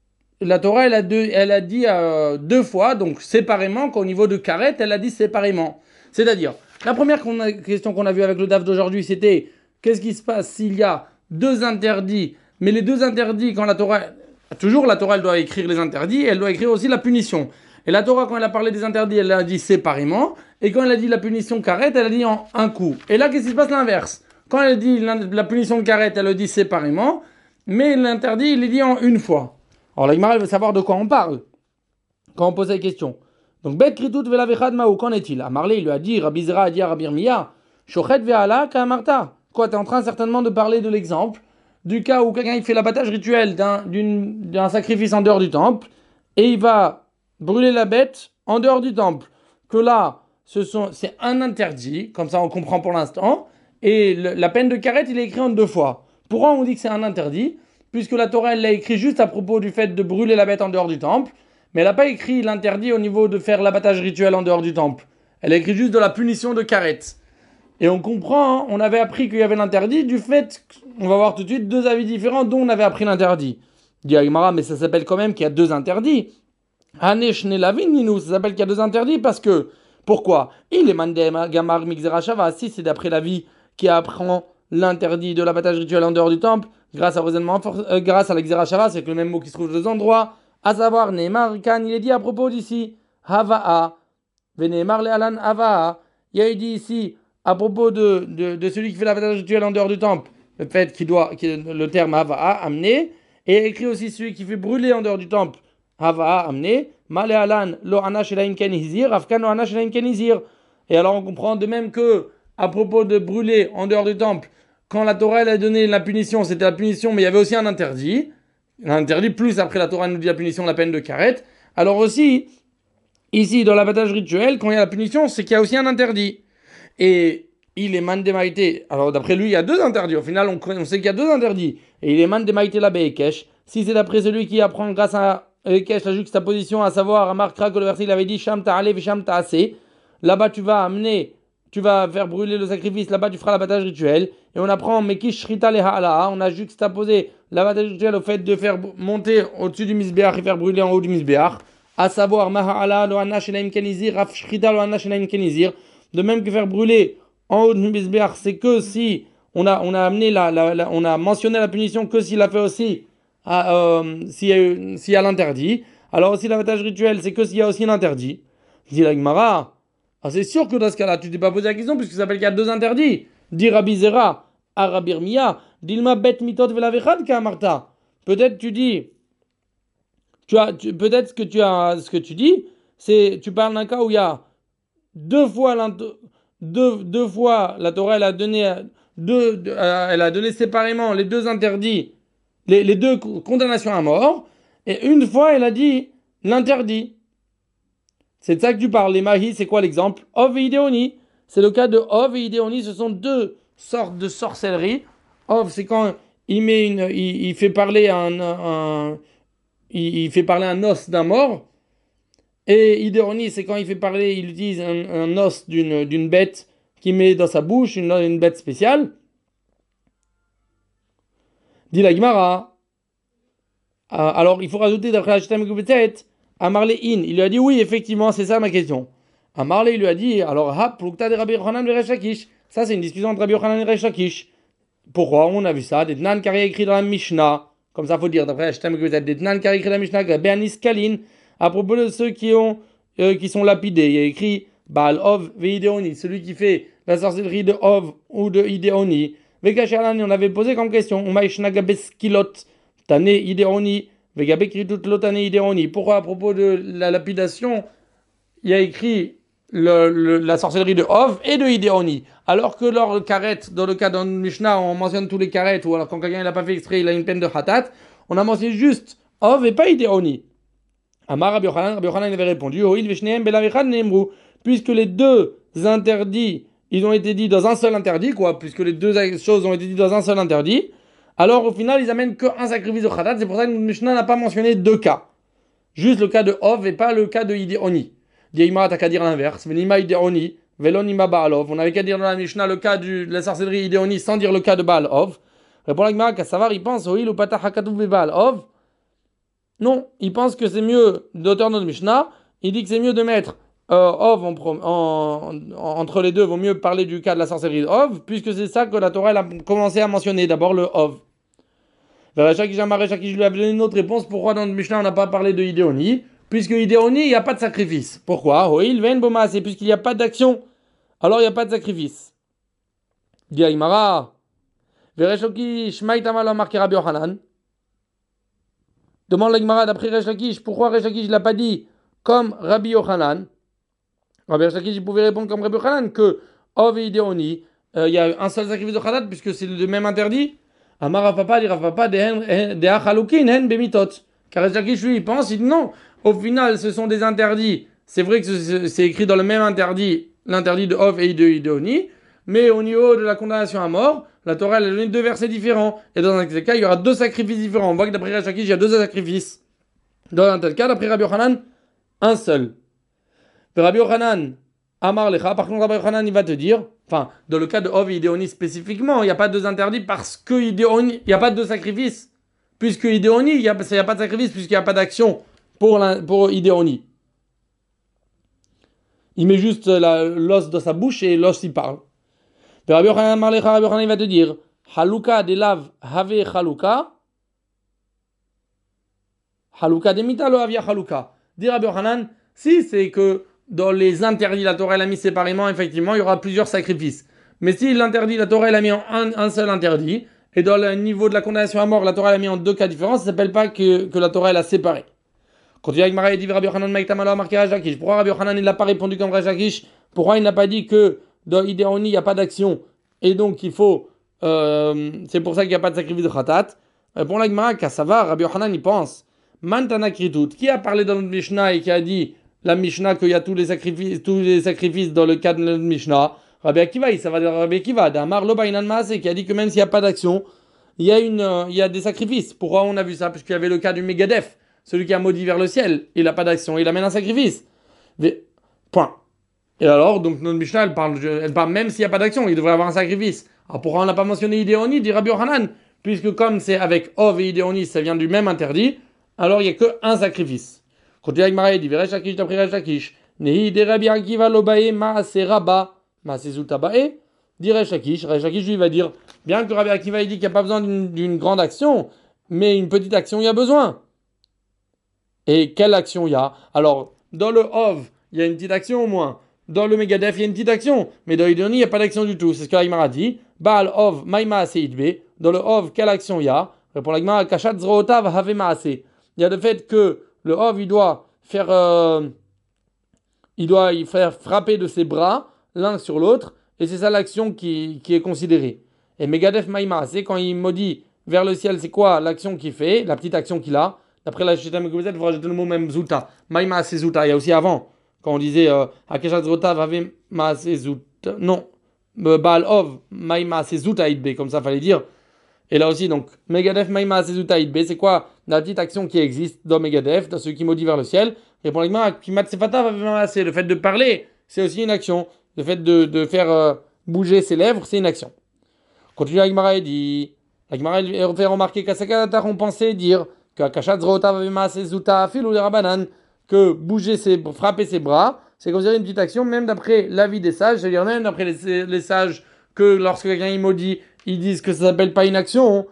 la Torah elle a, deux, elle a dit euh, deux fois, donc séparément, qu'au niveau de Karet, elle a dit séparément. C'est-à-dire, la première qu'on a, question qu'on a vue avec le D A F d'aujourd'hui, c'était qu'est-ce qui se passe s'il y a deux interdits, mais les deux interdits, quand la Torah, toujours la Torah elle doit écrire les interdits, elle doit écrire aussi la punition. Et la Torah, quand elle a parlé des interdits, elle l'a dit séparément, et quand elle a dit la punition Karet, elle a dit en un coup. Et là, qu'est-ce qui se passe l'inverse? Quand elle dit la, la punition Karet, elle le dit séparément, mais l'interdit, il est dit en une fois. Alors la Gemara veut savoir de quoi on parle quand on pose la question. Donc, Bet Kritout Velavechad Maou, qu'en est-il? Amarlé, il lui a dit, Rabbi Zera a dit à Rabbi Yirmiya, Shochet Ve'ala Ka'amarta. Quoi, tu es en train certainement de parler de l'exemple du cas où quelqu'un il fait l'abattage rituel d'un, d'un sacrifice en dehors du temple et il va brûler la bête en dehors du temple. Que là, ce sont, c'est un interdit, comme ça on comprend pour l'instant, et le, la peine de Karet, il est écrit en deux fois. Pourquoi on dit que c'est un interdit? Puisque la Torah, elle l'a écrit juste à propos du fait de brûler la bête en dehors du temple, mais elle n'a pas écrit l'interdit au niveau de faire l'abattage rituel en dehors du temple. Elle a écrit juste de la punition de Karet. Et on comprend, hein, on avait appris qu'il y avait l'interdit du fait, on va voir tout de suite, deux avis différents dont on avait appris l'interdit. Dit Agmara, mais ça s'appelle quand même qu'il y a deux interdits. Hanesh Nelavin Ninu, ça s'appelle qu'il y a deux interdits parce que, pourquoi? Il est mandé Gamar Mixera Shava, si c'est d'après l'avis qui apprend l'interdit de l'abattage rituel en dehors du temple, grâce à raisonnement, euh, grâce à la Xera Shava, c'est que le même mot qui se trouve dans deux endroits, à savoir Neymar Kan, il est dit à propos d'ici, Hava'a, Veneymar Le'alan Hava'a, il a dit ici, à propos de, de, de celui qui fait l'abattage rituel en dehors du temple, le fait qu'il doit, qu'il, le terme Hava'a, amener, et écrit aussi celui qui fait brûler en dehors du temple, Hava'a, amener, Male'alan Lo Anash Elaim Ken Hizir, Afkan Lo Anash Elaim Ken Hizir. Et alors on comprend de même que, à propos de brûler en dehors du temple, quand la Torah elle a donné la punition, c'était la punition, mais il y avait aussi un interdit. Un interdit, plus après la Torah nous dit la punition, la peine de Karet. Alors aussi, ici, dans l'abattage rituel, quand il y a la punition, c'est qu'il y a aussi un interdit. Et il est man de maïté. Alors d'après lui, il y a deux interdits. Au final, on, on sait qu'il y a deux interdits. Et il est man de maïté la Be'ekesh. Si c'est d'après celui qui apprend grâce à Ekesh la juxtaposition, à savoir, à Markra, que le verset il avait dit Sham ta'ale v'sham ta'ase. Là-bas, tu vas amener. Tu vas faire brûler le sacrifice, là-bas tu feras l'abattage rituel. Et on apprend Mekish Shrita Lehala, on a juxtaposé l'abattage rituel au fait de faire monter au-dessus du Misbeach et faire brûler en haut du Misbeach. À savoir Mahala lo Anash Elaim Kenizir, Raf Shrita lo Anash Elaim Kenizir. De même que faire brûler en haut du Misbeach, c'est que si on a, on a amené la, la, la, on a mentionné la punition que s'il a fait aussi, à, euh, s'il y a, s'il y a l'interdit. Alors aussi l'abattage rituel, c'est que s'il y a aussi l'interdit. Dit la Gemara. Ah, c'est sûr que dans ce cas-là, tu t'es pas posé la question puisque ça s'appelle qu'il y a deux interdits. Dit Rabbi Zera à Rabbi Yirmiya, Dilma bet mitot velavechad ka'amarta. Peut-être tu dis, tu as, tu, peut-être ce que tu as, ce que tu dis, c'est, tu parles d'un cas où il y a deux fois, deux, deux fois la Torah elle a donné, deux, elle a donné séparément les deux interdits, les, les deux condamnations à mort, et une fois elle a dit l'interdit. C'est de ça que tu parles. Les mahis, c'est quoi l'exemple? Ov et Idéoni. C'est le cas de Ov et Idéoni. Ce sont deux sortes de sorcellerie. Ov, c'est quand il met une, il, il fait parler un, un il, il fait parler un os d'un mort. Et Idéoni, c'est quand il fait parler, il utilise un, un os d'une, d'une bête qu'il met dans sa bouche, une, une bête spéciale. Dit la Gemara. Euh, alors, il faut rajouter d'après la Shita Mekubetet, à Marley In. Il lui a dit oui, effectivement, c'est ça ma question. À Marley, il lui a dit alors, hap, plukta de Rabbi Yochanan et Resh Lakish. Ça, c'est une discussion entre Rabbi Yochanan et Resh Lakish. Pourquoi on a vu ça? Des Tnan qui a écrit dans la Mishnah. Comme ça, il faut dire, d'après la Shita Mekubetet, des Tnan qui a écrit dans la Mishnah, Bernis Kalin, à propos de ceux qui, ont, euh, qui sont lapidés. Il y a écrit Baal Ov Veideoni, celui qui fait la sorcellerie de Ov ou de Ideoni. Vekashalan, on avait posé comme question, Umaishnaga Beskilot. Tane Ideoni, Vegabekritut Lotane Ideoni. Pourquoi à propos de la lapidation, il y a écrit le, le, la sorcellerie de Ov et de Ideoni. Alors que lors de karet, dans le cas d'un Mishnah, on mentionne tous les karets, ou alors quand quelqu'un n'a pas fait exprès, il a une peine de hatat, on a mentionné juste Ov et pas Ideoni. Amar Rabbi Yochanan, Rabbi Yochanan avait répondu, Oil Veshneem Belavechad Nemru, puisque les deux interdits, ils ont été dit dans un seul interdit, quoi, puisque les deux choses ont été dites dans un seul interdit. Alors au final, ils amènent qu'un sacrifice de Khatat. C'est pour ça que Mishnah n'a pas mentionné deux cas. Juste le cas de Ov et pas le cas de Ideoni. Diaïma, t'as qu'à dire l'inverse. Venima Ideoni, Velonima Baalov. On avait qu'à dire dans la Mishnah le cas du, de la sorcellerie Ideoni sans dire le cas de Baalov. Répond la Gemara qu'à savoir, il pense au il ou Patah Hakatouv Baalov. Non, il pense que c'est mieux, l'auteur de notre Mishnah, il dit que c'est mieux de mettre euh, Ov en, en, en, entre les deux, vaut mieux parler du cas de la sorcellerie de Ov, puisque c'est ça que la Torah elle a commencé à mentionner, d'abord le Ov. Je lui avais donné une autre réponse. Pourquoi dans le Mishnah on n'a pas parlé de Ideoni? Puisque Ideoni, il n'y a pas de sacrifice. Pourquoi? C'est puisqu'il n'y a pas d'action. Alors il n'y a pas de sacrifice. Dit Aïmara. Demande l'Aïmara d'après Resh Lakish. Pourquoi Resh Lakish ne l'a pas dit comme Rabbi Yochanan? Rabbi Lakish pouvait répondre comme Rabbi Yochanan que Ov et Ideoni, il y a un seul sacrifice de Khatat puisque c'est le même interdit. Amar Papa dit Papa de Achalukin hen bemitot. Car Resh Lakish lui il pense, il dit non. Au final, ce sont des interdits. C'est vrai que c'est écrit dans le même interdit, l'interdit de Ov et de Ideoni, mais au niveau de la condamnation à mort, la Torah elle a donné deux versets différents. Et dans un tel cas, il y aura deux sacrifices différents. On voit que d'après Resh Lakish, il y a deux sacrifices. Dans un tel cas, d'après Rabbi Yochanan, un seul. De Rabbi Yochanan, Amar Lecha, par contre, Rabbi Yochanan, il va te dire, enfin, dans le cas de Ov et Ideoni spécifiquement, il n'y a pas deux interdits parce que Ideoni, il n'y a pas de deux sacrifices. Puisque Ideoni, il n'y a, a pas de sacrifice, puisqu'il n'y a pas d'action pour, pour Ideoni. Il met juste l'os dans sa bouche et l'os il parle. De Rabbi Yochanan, Amar Lecha, Rabbi Yochanan, il va te dire, Haluka de lav have Haluka. Haluka de mita lo avia Haluka. Dit Rabbi Yochanan, si c'est que dans les interdits, la Torah elle a mis séparément, effectivement, il y aura plusieurs sacrifices. Mais si l'interdit, la Torah elle a mis en un, un seul interdit, et dans le niveau de la condamnation à mort, la Torah elle a mis en deux cas différents, ça ne s'appelle pas que, que la Torah elle a séparé. Continue avec Mara et dit Rabbi Yochanan Maïtamalo a marqué Resh Lakish. Pourquoi Rabbi Yochanan il n'a pas répondu comme Resh Lakish? Pourquoi il n'a pas dit que dans Ideoni il n'y a pas d'action, et donc il faut, euh, c'est pour ça qu'il n'y a pas de sacrifice de Khatat? Pour la Gemara, qu'à savoir, Rabbi Yochanan il pense, Mantana Kritut, qui a parlé dans notre Mishnah et qui a dit la Mishnah qu'il y a tous les sacrifices, tous les sacrifices dans le cas de notre Mishnah? Rabbi Akiva, ça va dire Rabbi Akiva, d'Amar Lo Bainan Maaseh, qui a dit que même s'il n'y a pas d'action, il y a une, euh, il y a des sacrifices. Pourquoi on a vu ça? Parce qu'il y avait le cas du Megadef, celui qui a maudit vers le ciel, il n'a pas d'action, il amène un sacrifice. Mais, point. Et alors, donc notre Mishnah, elle parle, elle parle même s'il n'y a pas d'action, il devrait avoir un sacrifice. Alors pourquoi on n'a pas mentionné Ideoni, dit Rabbi Yochanan? Puisque comme c'est avec Ov et Ideoni, ça vient du même interdit, alors il n'y a qu'un sacrifice. Continue avec Maraï, dit Resh Lakish d'après Resh Lakish. Nehi de Rabbi Akiva lo bae maase rabba, maase zuta bae. Dit Resh Lakish, Resh Lakish lui va dire, bien que Rabbi Akiva il dit qu'il n'y a pas besoin d'une grande action, mais une petite action il y a besoin. Et quelle action il y a? Alors, dans le Ov, il y a une petite action au moins. Dans le Megadef, il y a une petite action. Mais dans Ideoni, il n'y a pas d'action du tout. C'est ce que l'Agmara dit. Baal Ov, maïma aseidbe. Dans le Ov, quelle action il y a? Répond l'Agmara, Kashat zrootav have maase. Il y a le fait que le Ov, il doit faire, euh, il doit y faire frapper de ses bras l'un sur l'autre. Et c'est ça l'action qui, qui est considérée. Et Megadef maïma, c'est quand il maudit vers le ciel, c'est quoi l'action qu'il fait, la petite action qu'il a? D'après la Shita Mekubetet, il faut rajouter le mot même Zuta. Maïma c'est Zuta. Il y a aussi avant, quand on disait Akeshat Zrota Vave Maase Zuta. Non. Baal Ov Maïma c'est Zuta Idbe. Comme ça, fallait dire. Et là aussi, donc, Megadef Maïma c'est Zuta Idbe. C'est quoi la petite action qui existe dans Megadef, dans celui qui maudit vers le ciel? Et pour l'Igma, Kimat Sefata Vave Maase. Le fait de parler, c'est aussi une action. Le fait de, de faire euh, bouger ses lèvres, c'est une action. Continue avec Mara et dit La Gemara elle fait remarquer qu'à Sakadatar, on pensait dire qu'Akashat Zrotav Vemaase Zuta Afil ou les Rabanan, que bouger ses, frapper ses bras, c'est considéré une petite action, même d'après l'avis des sages, c'est-à-dire même d'après les, les sages, que lorsque quelqu'un est maudit, ils disent que ça s'appelle pas une action,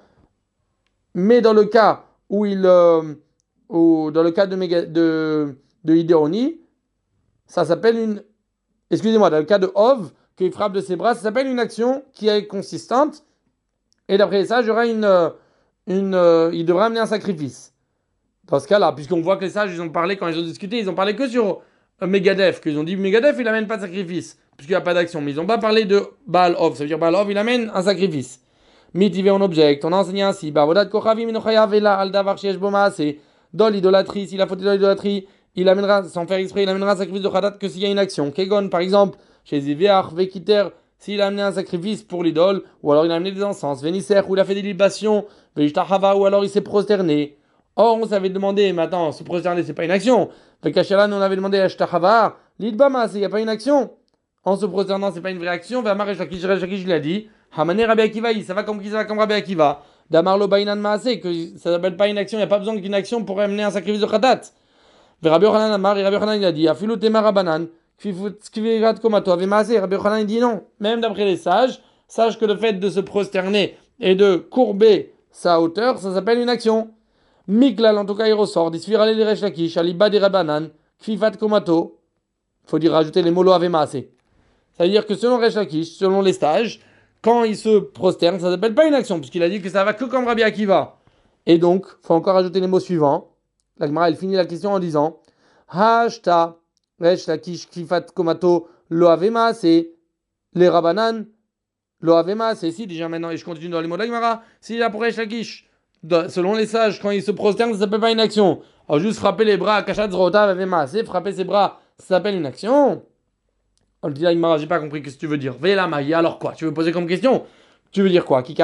mais dans le cas où il, euh, où, dans le cas de, méga, de, de Idéoni, ça s'appelle une, excusez-moi, dans le cas de Ov, qu'il frappe de ses bras, ça s'appelle une action qui est consistante, et d'après ça, j'aurai une, une, euh, il devra amener un sacrifice. Dans ce cas-là, puisqu'on voit que les sages, ils ont parlé, quand ils ont discuté, ils ont parlé que sur euh, Megadef, qu'ils ont dit Megadef, il amène pas de sacrifice, puisqu'il n'y a pas d'action. Mais ils n'ont pas parlé de Baal Ov, ça veut dire Baal Ov, il amène un sacrifice. Mitivé on objecte, on a enseigné ainsi, Bavodat Kochavim Inochaya Vela Aldavar Shesh Bomaase, dans l'idolâtrie, s'il a fauté dans l'idolâtrie, il amènera, sans faire exprès, il amènera un sacrifice de Khadat que s'il y a une action. Kegon, par exemple, chez Ziveach, Vekiter, s'il a amené un sacrifice pour l'idole, ou alors il a amené des encens, Vénisser, où il a fait des libations, Veishtahava, ou alors il s'est prosterné. Or, on s'avait demandé, maintenant, se prosterner, c'est pas une action. Vekashalan, on avait demandé à Shtahava, l'idbama, il n'y a pas une action. En se prosternant, c'est pas une vraie action. Vamar et Shakish, Shakish, il a dit, Hamane Rabbi Akiva, ça va comme qui ça va comme Rabbi Akiva. Damarlo Bainan Maase, que ça s'appelle pas une action, il n'y a pas besoin d'une action pour amener un sacrifice de Khatat. Rabbi Yochanan Amar, et Rabbi Yochanan, il a dit, Afilu Temar Rabanan, Kfirat Komato, Ave Maase, Rabbi Yochanan, il dit non. Même d'après les sages, sache que le fait de se prosterner et de courber sa hauteur, ça s'appelle une action. Miklal, en tout cas, il ressort, Disfir Ali Resh Lakish, Aliba de Rabanan, Kfifat Komato, il faut dire rajouter les mots Ave Maase. Ça veut dire que selon Resh Lakish, selon les sages, quand il se prosterne, ça s'appelle pas une action, puisqu'il a dit que ça va que comme Rabbi Akiva. Et donc, il faut encore ajouter les mots suivants. La Gemara, elle finit la question en disant Hashta, Resh Lakish, Kifat Komato, Lo Avema, c'est les Rabanan, Lo Avema, c'est si, déjà maintenant, et je continue dans les mots de la Gemara, si là pour Resh Lakish, selon les sages, quand il se prosterne, ça s'appelle pas une action. Alors, juste frapper les bras, Kashat Zrota, Avema, c'est frapper ses bras, ça s'appelle une action. On le dit là, Igmara, j'ai pas compris ce que tu veux dire. Veille la maille, alors quoi? Tu veux poser comme question? Tu veux dire quoi?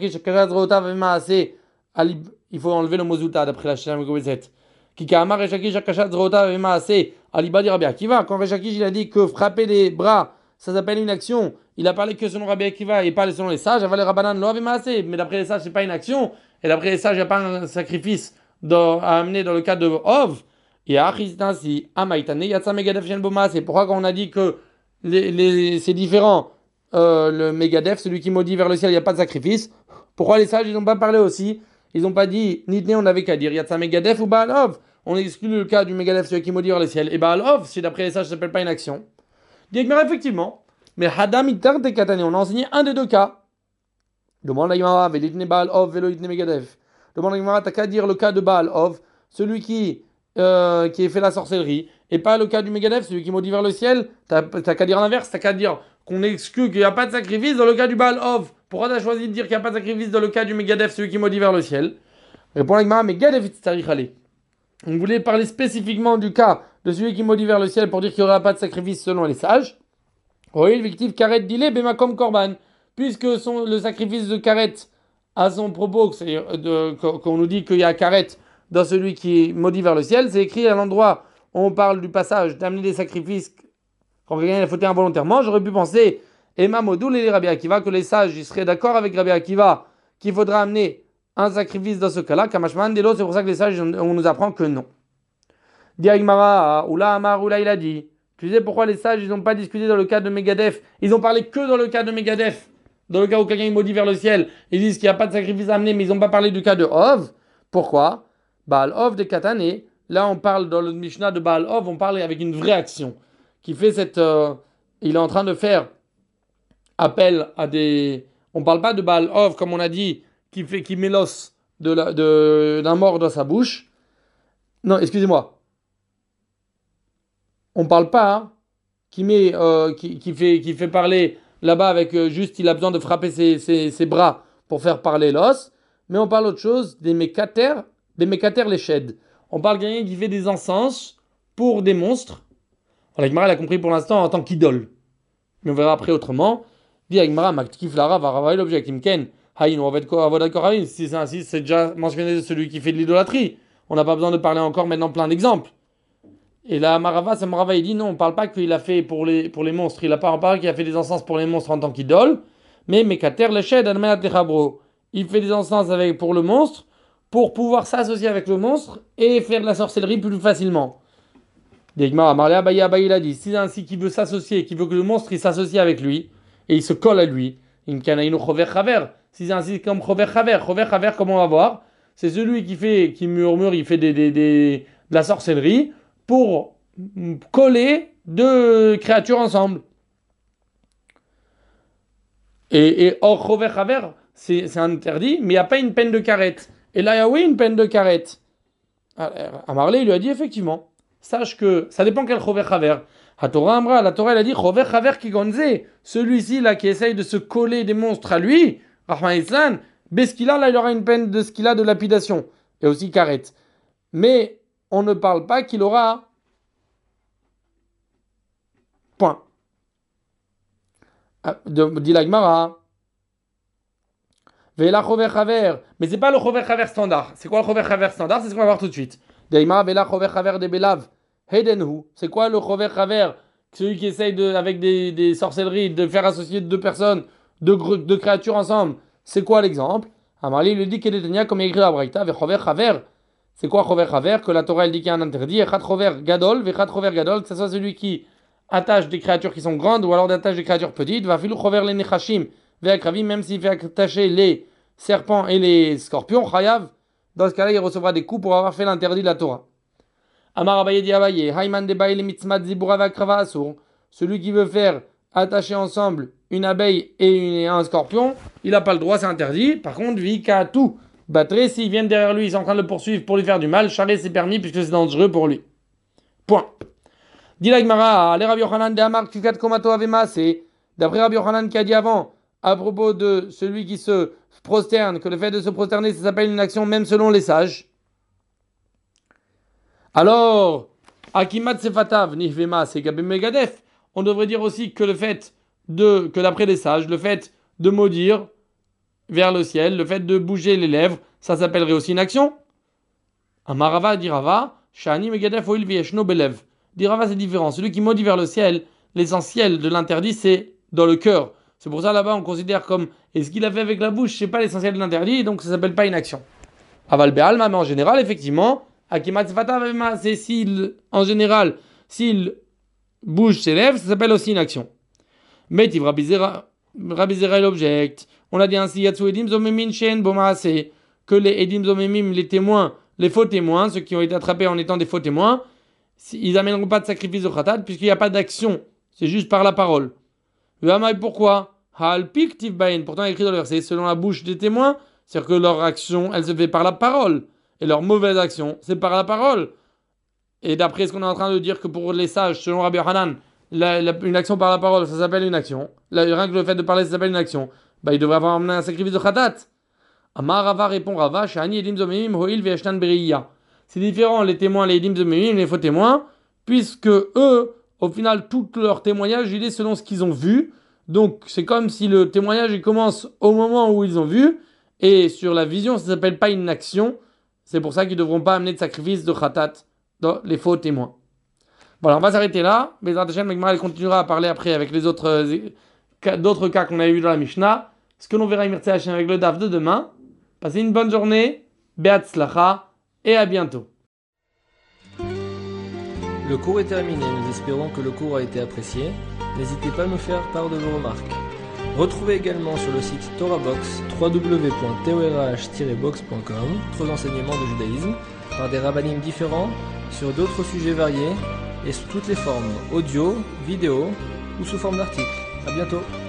Il faut enlever le mot zuta d'après la Shem Gobeset. Kikaamar Eshaki Shakashat Zrota Vemaase. Aliba dit Rabbi Akiva. Quand Reshakish il a dit que frapper les bras, ça s'appelle une action, il a parlé que selon Rabbi Akiva et pas selon les sages. Aval les Rabbanan lo Vemaase. Mais d'après les sages, c'est pas une action. Et d'après les sages, il n'y a pas un sacrifice à amener dans le cas de Ov. Et Achisnasi Amaitane Yatsa Megadef Shen Bomaase. Pourquoi quand on a dit que Les, les, c'est différent, euh, le Megadef, celui qui maudit vers le ciel, il n'y a pas de sacrifice. Pourquoi les sages, ils n'ont pas parlé aussi? Ils n'ont pas dit, Nitne, on n'avait qu'à dire, Yatsa Megadef ou Baalov. On exclut le cas du Megadef, celui qui maudit vers le ciel. Et Baalov, si d'après les sages, ça ne s'appelle pas une action. Diagmar, effectivement. Mais Hadam Itar de Katane, on a enseigné un des deux cas. Demande la Gemara, Velitne Baalov, Velo Itne Megadef. Demande la Gemara, t'as qu'à dire le cas de Baalov, celui qui. Euh, qui ait fait la sorcellerie, et pas le cas du Megadef, celui qui maudit vers le ciel. T'as, t'as qu'à dire l'inverse, t'as qu'à dire qu'on exclut qu'il n'y a pas de sacrifice dans le cas du Baal Ov. Pourquoi t'as choisi de dire qu'il n'y a pas de sacrifice dans le cas du Megadef, celui qui maudit vers le ciel? Répond la Gemara, Megadef itzarich ale. On voulait parler spécifiquement du cas de celui qui maudit vers le ciel pour dire qu'il n'y aura pas de sacrifice selon les sages. Oui, le victif karet dile bemakom korban, puisque son, le sacrifice de karet à son propos, c'est de, qu'on nous dit qu'il y a karet dans celui qui est maudit vers le ciel, c'est écrit à l'endroit où on parle du passage d'amener des sacrifices quand quelqu'un a fauté involontairement. J'aurais pu penser, Emma Modoul et Rabbi Akiva, que les sages ils seraient d'accord avec Rabbi Akiva qu'il faudra amener un sacrifice dans ce cas-là. Kamashman Delo, c'est pour ça que les sages, on nous apprend que non. Diagmara, Oula Amar, Oula il a dit. Tu sais pourquoi les sages ils n'ont pas discuté dans le cas de Megadef? Ils ont parlé que dans le cas de Megadef. Dans le cas où quelqu'un est maudit vers le ciel, ils disent qu'il n'y a pas de sacrifice à amener, mais ils n'ont pas parlé du cas de Ov. Pourquoi? Baal Ov de Katane, là on parle dans le Mishnah de Baal Ov, on parle avec une vraie action, qui fait cette... Euh, il est en train de faire appel à des... On parle pas de Baal Ov, comme on a dit, qui, fait, qui met l'os de la, de, d'un mort dans sa bouche. Non, excusez-moi. On parle pas, hein, qui, met, euh, qui, qui, fait, qui fait parler là-bas avec euh, juste, il a besoin de frapper ses, ses, ses bras pour faire parler l'os, mais on parle autre chose, des mécater, des mécater les sheds. On parle de quelqu'un qui fait des encens pour des monstres. La Gemara l'a compris pour l'instant en tant qu'idole. Mais on verra après autrement. Dit la Gemara, Maktkif Lara va ravaler l'objet. Kimken, Haïn, on va être d'accord avec si c'est ainsi, c'est déjà mentionné celui qui fait de l'idolâtrie. On n'a pas besoin de parler encore maintenant plein d'exemples. Et là, Marava, ça Marava, il dit non, on ne parle pas qu'il a fait pour les, pour les monstres. Il n'a pas parlé qu'il a fait des encens pour les monstres en tant qu'idole. Mais Mekater, les sheds, Admenat Lechabro. il fait des encens avec, pour le monstre, pour pouvoir s'associer avec le monstre et faire de la sorcellerie plus facilement. Digmar, Marlé Abaye Abaye il a dit, si c'est ainsi qu'il veut s'associer, qu'il veut que le monstre il s'associe avec lui, et il se colle à lui, si c'est ainsi comme Chover Chaver, Chover Chaver, comment on va voir? C'est celui qui fait, qui murmure, il fait des, des, des, de la sorcellerie pour coller deux créatures ensemble. Et, et or, Chover Chaver, c'est, c'est interdit, mais il n'y a pas une peine de carette. Et là, il y a oui une peine de carette. À Marley, il lui a dit effectivement. Sache que ça dépend quel Chover Chaver. La Torah Amra, la Torah elle a dit Chover Chaver qui gonze, celui-ci là qui essaye de se coller des monstres à lui, Rahman Islan, Beskila là il aura une peine de ce qu'il a de lapidation et aussi carette. Mais on ne parle pas qu'il aura point. Dit la Gemara. Vela Chover Chaver, mais c'est pas le Chover Chaver standard. C'est quoi le Chover Chaver standard? C'est ce qu'on va voir tout de suite. Daima Vela Chover Chaver de Belav. Hedenhu, c'est quoi le Chover Chaver? Celui qui essaye de, avec des, des sorcelleries de faire associer deux personnes, deux, deux créatures ensemble. C'est quoi l'exemple? Amali lui dit qu'il est comme il écrit à Braïta, ve Chover Chaver. C'est quoi Chover Chaver? Que la Torah elle dit qu'il y a un interdit. Echat Chover Gadol, ve Echat Chover Gadol, que ce soit celui qui attache des créatures qui sont grandes ou alors d'attache des créatures petites. Va filou Chover les Nechashim, ve Akravim, même s'il fait attacher les serpents et les scorpions, Chayav. Dans ce cas-là, il recevra des coups pour avoir fait l'interdit de la Torah. Amar Abaye di Abaye, Hayman de Baile Mitzmat Zibura Vakrava Asur. Celui qui veut faire attacher ensemble une abeille et, une, et un scorpion, il n'a pas le droit, c'est interdit. Par contre, Vika tout battre, s'ils viennent derrière lui, ils sont en train de le poursuivre pour lui faire du mal, charrer c'est permis puisque c'est dangereux pour lui. Point. Dit la Gemara, les Rabbi Yochanan de Amar Kikat Komato Avema, c'est d'après Rabbi Yochanan qui a dit avant, à propos de celui qui se prosterne, que le fait de se prosterner, ça s'appelle une action même selon les sages. Alors, Akimat Sefatav Nihvema Segabim Megadef, on devrait dire aussi que le fait de, que d'après les sages, le fait de maudire vers le ciel, le fait de bouger les lèvres, ça s'appellerait aussi une action. Amarava dirava, Shani Megadef Oil Vieshno Belev. Dirava c'est différent. Celui qui maudit vers le ciel, l'essentiel de l'interdit c'est dans le cœur. C'est pour ça là-bas on considère comme, et ce qu'il a fait avec la bouche, c'est pas l'essentiel de l'interdit, donc ça s'appelle pas une action. Aval Be'alma, mais en général, effectivement, Akimat Sefatav, c'est s'il, en général, s'il bouge ses lèvres, ça s'appelle aussi une action. Mais Rabbi Zera l'objecte. On a dit ainsi, Yatsu Edim Zomemin Shen Bomaase, que les Edim Zomemim, les témoins, les faux témoins, ceux qui ont été attrapés en étant des faux témoins, ils n'amèneront pas de sacrifice de khatat, puisqu'il n'y a pas d'action. C'est juste par la parole. Pourquoi? Pourtant écrit dans le verset, selon la bouche des témoins, c'est-à-dire que leur action, elle se fait par la parole. Et leur mauvaise action, c'est par la parole. Et d'après ce qu'on est en train de dire que pour les sages, selon Rabbi Hanan, la, la, une action par la parole, ça s'appelle une action. La, rien que le fait de parler, ça s'appelle une action. Bah, il devrait avoir amené un sacrifice de khatat. Amar Rava répond Rava, Shani Edim Zomemim Hoil Veshtan Bereia. C'est différent, les témoins, les Edim Zomemim, les faux témoins, puisque eux, au final, tout leur témoignage, il est selon ce qu'ils ont vu. Donc, c'est comme si le témoignage, il commence au moment où ils ont vu. Et sur la vision, ça ne s'appelle pas une action. C'est pour ça qu'ils ne devront pas amener de sacrifice de khatat dans les faux témoins. Voilà, on va s'arrêter là. Mais Hashem, Megmara, elle continuera à parler après avec les autres, euh, d'autres cas qu'on avait vus dans la Mishnah. Ce que l'on verra avec le daf de demain. Passez une bonne journée. Beat Slacha. Et à bientôt. Le cours est terminé. Nous espérons que le cours a été apprécié. N'hésitez pas à nous faire part de vos remarques. Retrouvez également sur le site TorahBox w w w point torah tiret box point com d'autres enseignements de judaïsme par des rabbinim différents sur d'autres sujets variés et sous toutes les formes audio, vidéo ou sous forme d'articles. À bientôt.